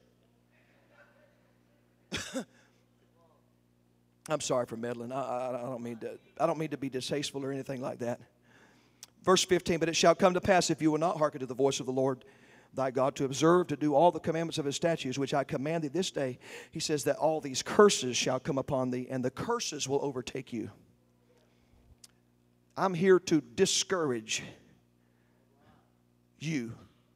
I'm sorry for meddling. I don't mean to be distasteful or anything like that. Verse 15, but it shall come to pass if you will not hearken to the voice of the Lord thy God, to observe, to do all the commandments of his statutes, which I command thee this day. He says that all these curses shall come upon thee, and the curses will overtake you. I'm here to discourage you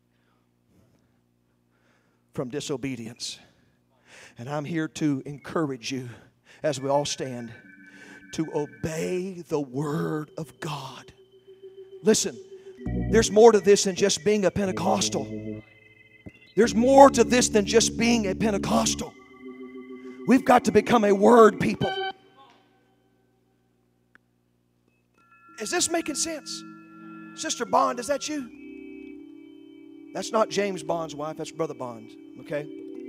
from disobedience. And I'm here to encourage you, as we all stand, to obey the Word of God. Listen. There's more to this than just being a Pentecostal. There's more to this than just being a Pentecostal. We've got to become a Word people. Is this making sense? Sister Bond, is that you? That's not James Bond's wife. That's Brother Bond. Okay?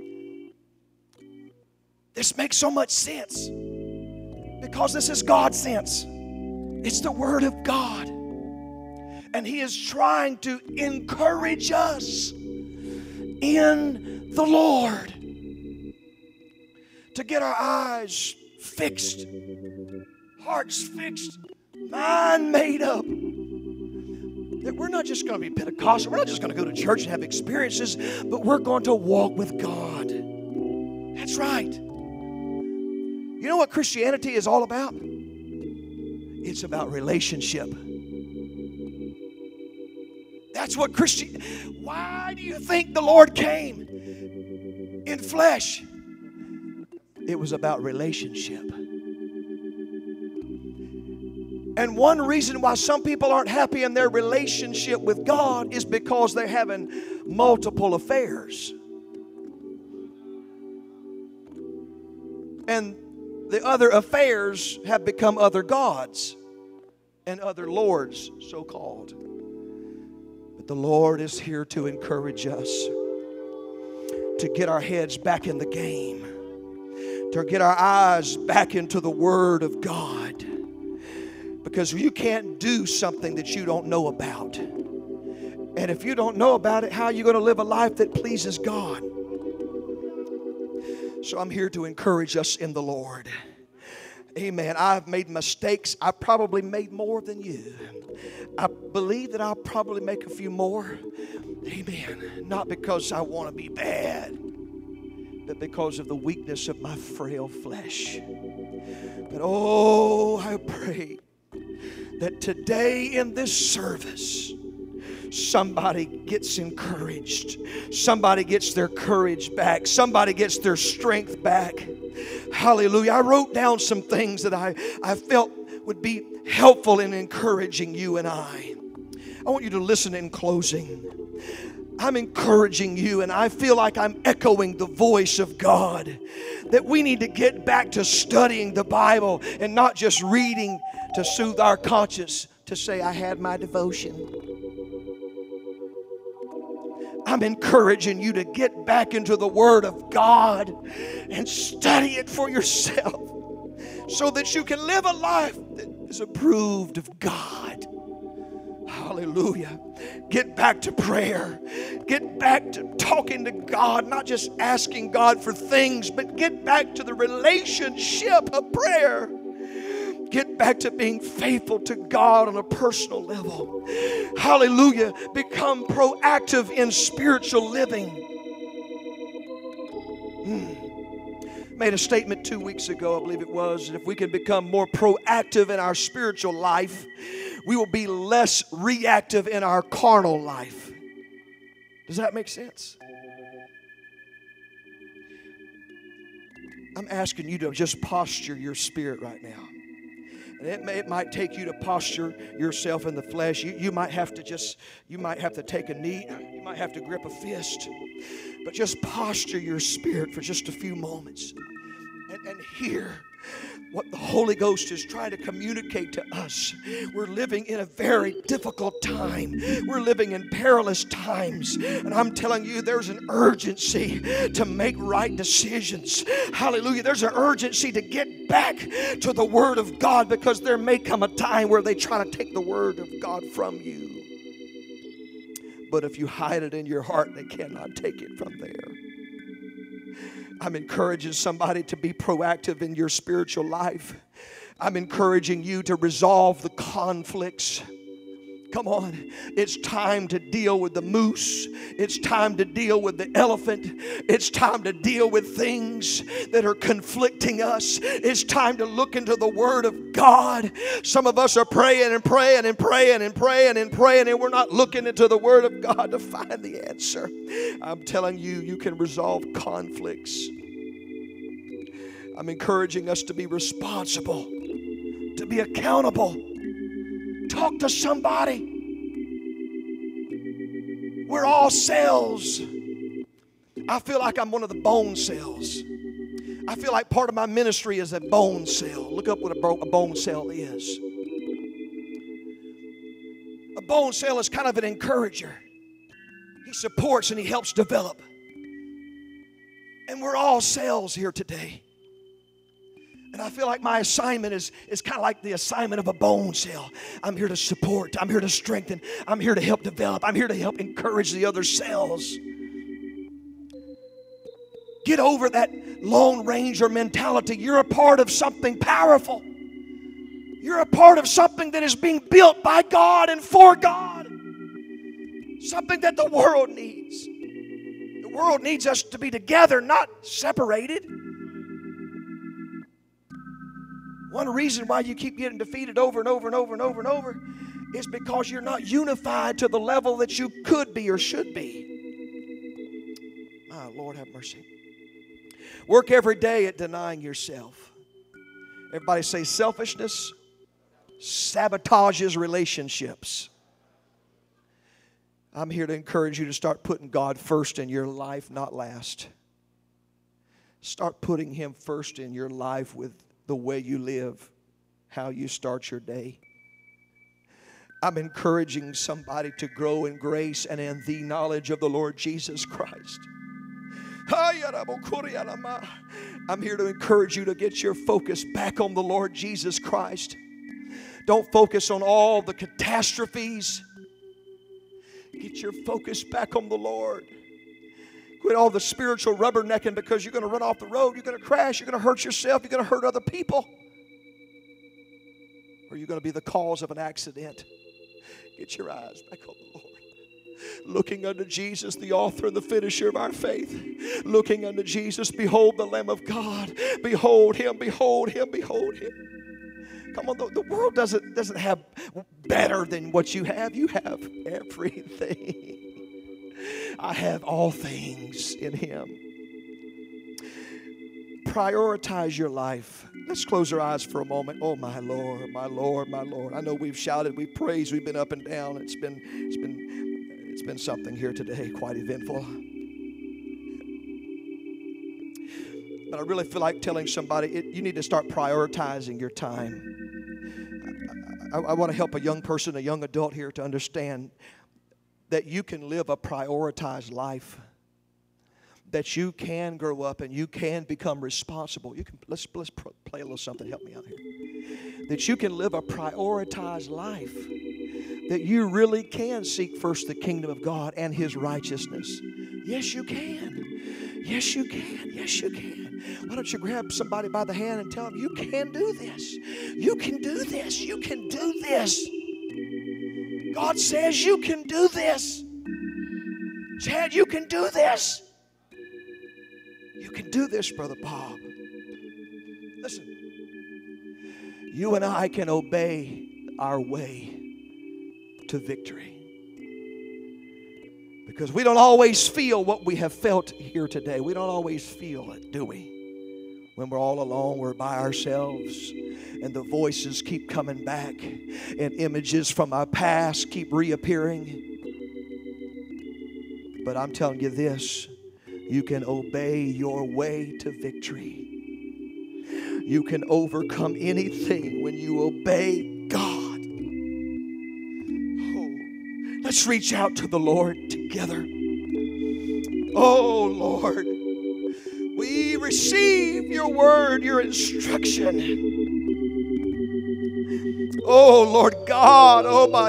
This makes so much sense because this is God's sense. It's the Word of God. And He is trying to encourage us in the Lord to get our eyes fixed, hearts fixed, mind made up. That we're not just going to be Pentecostal, we're not just going to go to church and have experiences, but we're going to walk with God. That's right. You know what Christianity is all about? It's about relationship. That's what Why do you think the Lord came in flesh? It was about relationship. And one reason why some people aren't happy in their relationship with God is because they're having multiple affairs. And the other affairs have become other gods and other lords, so-called. But the Lord is here to encourage us to get our heads back in the game, to get our eyes back into the Word of God. Because you can't do something that you don't know about. And if you don't know about it, how are you going to live a life that pleases God? So I'm here to encourage us in the Lord. Amen. I've made mistakes. I probably made more than you. I believe that I'll probably make a few more. Amen. Not because I want to be bad, but because of the weakness of my frail flesh. But oh, I pray that today in this service, somebody gets encouraged. Somebody gets their courage back. Somebody gets their strength back. Hallelujah. I wrote down some things that I felt would be helpful in encouraging you and I. I want you to listen in closing. I'm encouraging you, and I feel like I'm echoing the voice of God, that we need to get back to studying the Bible and not just reading to soothe our conscience, to say, I had my devotion. I'm encouraging you to get back into the Word of God and study it for yourself so that you can live a life that is approved of God. Hallelujah. Get back to prayer. Get back to talking to God, not just asking God for things, but get back to the relationship of prayer. Get back to being faithful to God on a personal level. Hallelujah. Become proactive in spiritual living. Made a statement 2 weeks ago, I believe it was, that if we can become more proactive in our spiritual life, we will be less reactive in our carnal life. Does that make sense? I'm asking you to just posture your spirit right now. And it might take you to posture yourself in the flesh. You might have to take a knee. You might have to grip a fist. But just posture your spirit for just a few moments and hear what the Holy Ghost is trying to communicate to us. We're living in a very difficult time. We're living in perilous times. And I'm telling you, there's an urgency to make right decisions. Hallelujah. There's an urgency to get back to the Word of God, because there may come a time where they try to take the Word of God from you. But if you hide it in your heart, they cannot take it from there. I'm encouraging somebody to be proactive in your spiritual life. I'm encouraging you to resolve the conflicts. Come on. It's time to deal with the moose. It's time to deal with the elephant. It's time to deal with things that are conflicting us. It's time to look into the Word of God. Some of us are praying and praying and praying and praying and praying, and we're not looking into the Word of God to find the answer. I'm telling you, you can resolve conflicts. I'm encouraging us to be responsible, to be accountable. Talk to somebody. We're all cells. I feel like I'm one of the bone cells. I feel like part of my ministry is a bone cell. Look up what a bone cell is. bone cell is kind of an encourager. He supports and he helps develop. And we're all cells here today. And I feel like my assignment is kind of like the assignment of a bone cell. I'm here to support. I'm here to strengthen. I'm here to help develop. I'm here to help encourage the other cells. Get over that Lone Ranger mentality. You're a part of something powerful. You're a part of something that is being built by God and for God. Something that the world needs. The world needs us to be together, not separated. One reason why you keep getting defeated over and over and over and over and over is because you're not unified to the level that you could be or should be. My Lord, have mercy. Work every day at denying yourself. Everybody say selfishness sabotages relationships. I'm here to encourage you to start putting God first in your life, not last. Start putting Him first in your life with the way you live, how you start your day. I'm encouraging somebody to grow in grace and in the knowledge of the Lord Jesus Christ. I'm here to encourage you to get your focus back on the Lord Jesus Christ. Don't focus on all the catastrophes. Get your focus back on the Lord. Quit all the spiritual rubbernecking because you're going to run off the road, you're going to crash, you're going to hurt yourself, you're going to hurt other people. Or you're going to be the cause of an accident. Get your eyes back on the Lord. Looking unto Jesus, the author and the finisher of our faith. Looking unto Jesus, behold the Lamb of God. Behold Him, behold Him, behold Him. Come on, the world doesn't have better than what you have. You have everything. I have all things in Him. Prioritize your life. Let's close our eyes for a moment. Oh, my Lord, my Lord, my Lord. I know we've shouted, we've praised, we've been up and down. It's been something here today, quite eventful. But I really feel like telling somebody, you need to start prioritizing your time. I want to help a young person, a young adult here to understand that you can live a prioritized life. That you can grow up and you can become responsible. Let's play a little something. Help me out here. That you can live a prioritized life. That you really can seek first the kingdom of God and His righteousness. Yes, you can. Yes, you can. Yes, you can. Why don't you grab somebody by the hand and tell them, you can do this. You can do this. You can do this. God says you can do this. Chad, you can do this. You can do this, Brother Bob. Listen, you and I can obey our way to victory. Because we don't always feel what we have felt here today. We don't always feel it, do we? When we're all alone, we're by ourselves, and the voices keep coming back, and images from our past keep reappearing. But I'm telling you this, you can obey your way to victory. You can overcome anything when you obey God. Oh, let's reach out to the Lord together. Oh, Lord, we receive your word, your instruction. Oh, Lord God, oh, my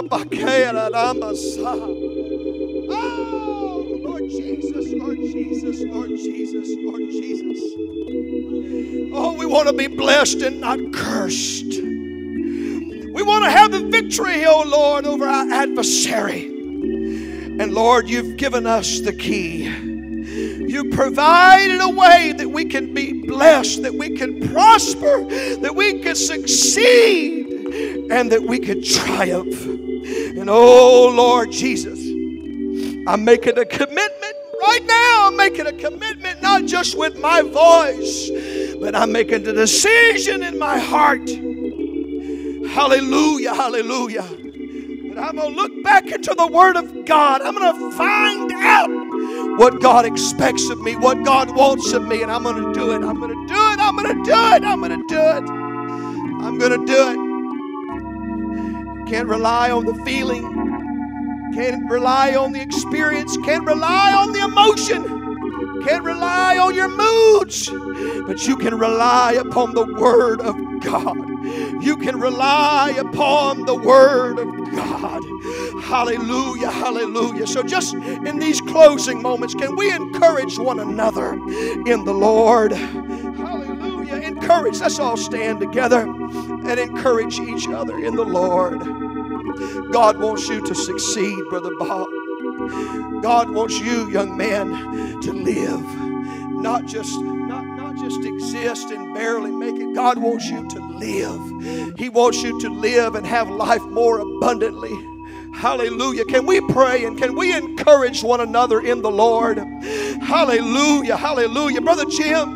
Lord Jesus, Lord Jesus, Lord Jesus, Lord Jesus. Oh, we want to be blessed and not cursed. We want to have the victory, oh Lord, over our adversary. And Lord, you've given us the key. You provided a way that we can be blessed, that we can prosper, that we can succeed, and that we can triumph. And oh Lord Jesus, I'm making a commitment right now. I'm making a commitment not just with my voice, but I'm making the decision in my heart. Hallelujah, hallelujah. But I'm going to look back into the Word of God. I'm going to find out what God expects of me, what God wants of me, and I'm going to do it. I'm going to do it. I'm going to do it. I'm going to do it. I'm going to do it. Can't rely on the feeling. Can't rely on the experience. Can't rely on the emotion. Can't rely on your moods. But you can rely upon the Word of God. You can rely upon the Word of God. Hallelujah, hallelujah. So just in these closing moments, can we encourage one another in the Lord? Hallelujah. Encourage. Let's all stand together and encourage each other in the Lord. God wants you to succeed, Brother Bob. God wants you, young man, to live. Not just exist and barely make it. God wants you to live. He wants you to live and have life more abundantly. Hallelujah. Can we pray and can we encourage one another in the Lord? Hallelujah. Hallelujah. Brother Jim,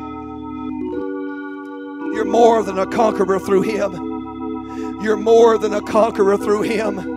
you're more than a conqueror through Him. You're more than a conqueror through Him.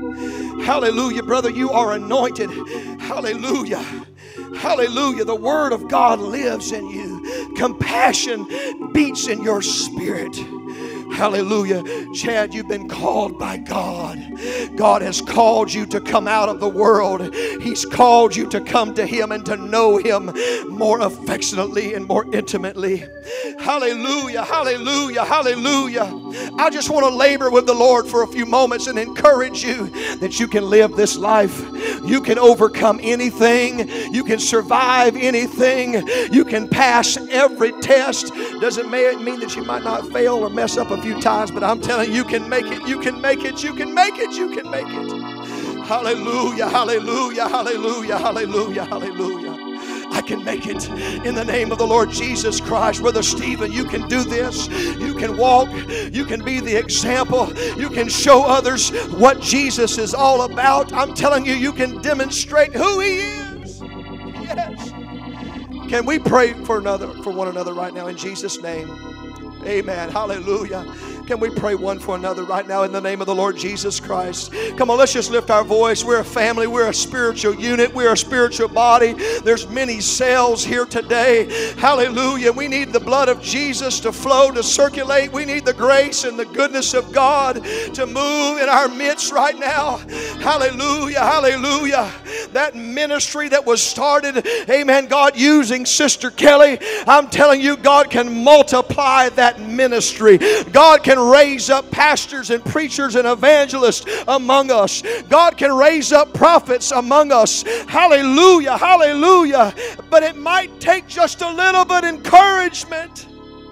Hallelujah, brother, you are anointed. Hallelujah. Hallelujah. The Word of God lives in you. Compassion beats in your spirit. Hallelujah. Chad, you've been called by God. God has called you to come out of the world. He's called you to come to Him and to know Him more affectionately and more intimately. Hallelujah, hallelujah, hallelujah. I just want to labor with the Lord for a few moments and encourage you that you can live this life. You can overcome anything. You can survive anything. You can pass every test. Doesn't mean that you might not fail or mess up a few times, but I'm telling you, you can make it. You can make it. You can make it. You can make it. Hallelujah, hallelujah, hallelujah, hallelujah, hallelujah. I can make it in the name of the Lord Jesus Christ. Brother Stephen, you can do this. You can walk. You can be the example. You can show others what Jesus is all about. I'm telling you, you can demonstrate who He is. Yes. Can we pray for one another right now in Jesus' name? Amen. Hallelujah. Can we pray one for another right now in the name of the Lord Jesus Christ? Come on, let's just lift our voice. We're a family. We're a spiritual unit. We're a spiritual body. There's many cells here today. Hallelujah. We need the blood of Jesus to flow, to circulate. We need the grace and the goodness of God to move in our midst right now. Hallelujah. Hallelujah. That ministry that was started, amen, God using Sister Kelly, I'm telling you, God can multiply that ministry. God can raise up pastors and preachers and evangelists among us. God can raise up prophets among us. Hallelujah, hallelujah. But it might take just a little bit of encouragement.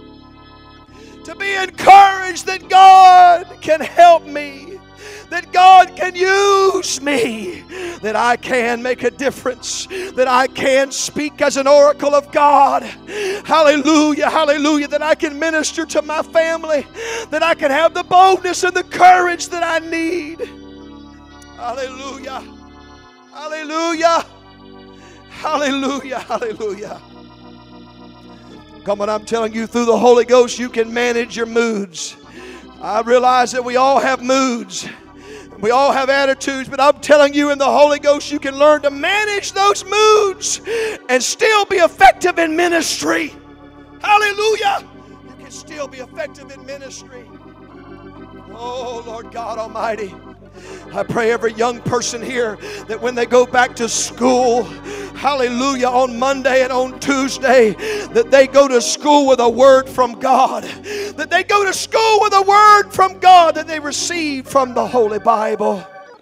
To be encouraged that God can help me. That God can use me, that I can make a difference, that I can speak as an oracle of God. Hallelujah, hallelujah, that I can minister to my family, that I can have the boldness and the courage that I need. Hallelujah, hallelujah, hallelujah, hallelujah. Come on, I'm telling you, through the Holy Ghost, you can manage your moods. I realize that we all have moods. We all have attitudes, but I'm telling you, in the Holy Ghost, you can learn to manage those moods and still be effective in ministry. Hallelujah. You can still be effective in ministry. Oh, Lord God Almighty. I pray every young person here that when they go back to school, hallelujah, on Monday and on Tuesday, that they go to school with a word from God. That they go to school with a word from God that they receive from the Holy Bible.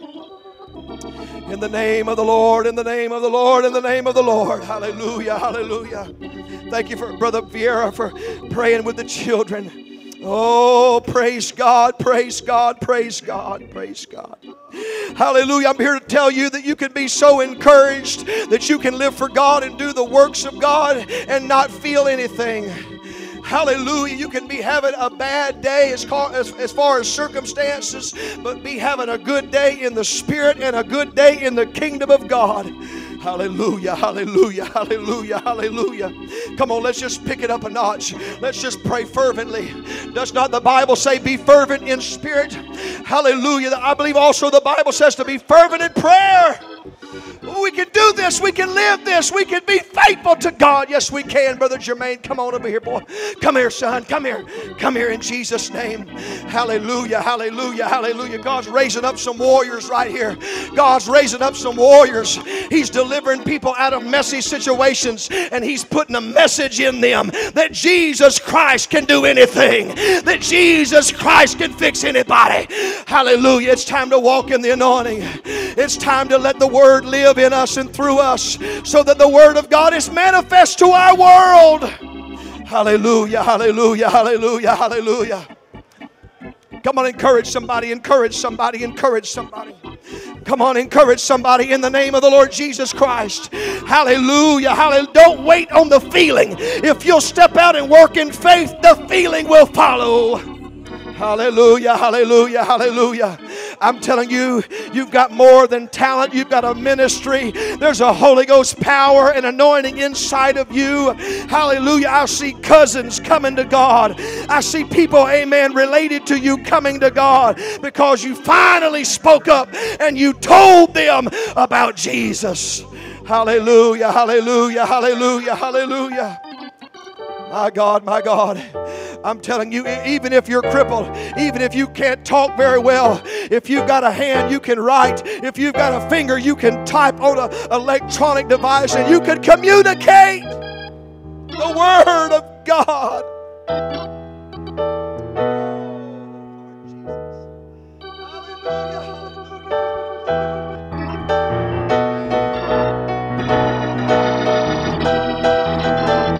In the name of the Lord, in the name of the Lord, in the name of the Lord. Hallelujah, hallelujah. Thank you for Brother Vieira for praying with the children. Oh, praise God, praise God, praise God, praise God. Hallelujah. I'm here to tell you that you can be so encouraged that you can live for God and do the works of God and not feel anything. Hallelujah. You can be having a bad day as far as circumstances, but be having a good day in the Spirit and a good day in the kingdom of God. Hallelujah, hallelujah, hallelujah, hallelujah. Come on, let's just pick it up a notch. Let's just pray fervently. Does not the Bible say be fervent in spirit? Hallelujah. I believe also the Bible says to be fervent in prayer. we can do this. We can live this. We can be faithful to God. Yes, we can, Brother Jermaine. Come on over here, boy. Come here, son. Come here. Come here in Jesus' name. Hallelujah, hallelujah, hallelujah. God's raising up some warriors right here. God's raising up some warriors. He's delivering people out of messy situations, and He's putting a message in them that Jesus Christ can do anything, that Jesus Christ can fix anybody. Hallelujah. It's time to walk in the anointing. It's time to let the Word live in us and through us so that the Word of God is manifest to our world. Hallelujah, hallelujah, hallelujah, hallelujah. Come on, encourage somebody, encourage somebody, encourage somebody. Come on, encourage somebody in the name of the Lord Jesus Christ. Hallelujah, hallelujah. Don't wait on the feeling. If you'll step out and work in faith, the feeling will follow. Hallelujah, hallelujah, hallelujah. I'm telling you, you've got more than talent. You've got a ministry. There's a Holy Ghost power and anointing inside of you. Hallelujah. I see cousins coming to God. I see people, amen, related to you coming to God because you finally spoke up and you told them about Jesus. Hallelujah, hallelujah, hallelujah, hallelujah. My God, my God. I'm telling you, even if you're crippled, even if you can't talk very well, if you've got a hand, you can write. If you've got a finger, you can type on an electronic device and you can communicate the Word of God. Hallelujah, hallelujah.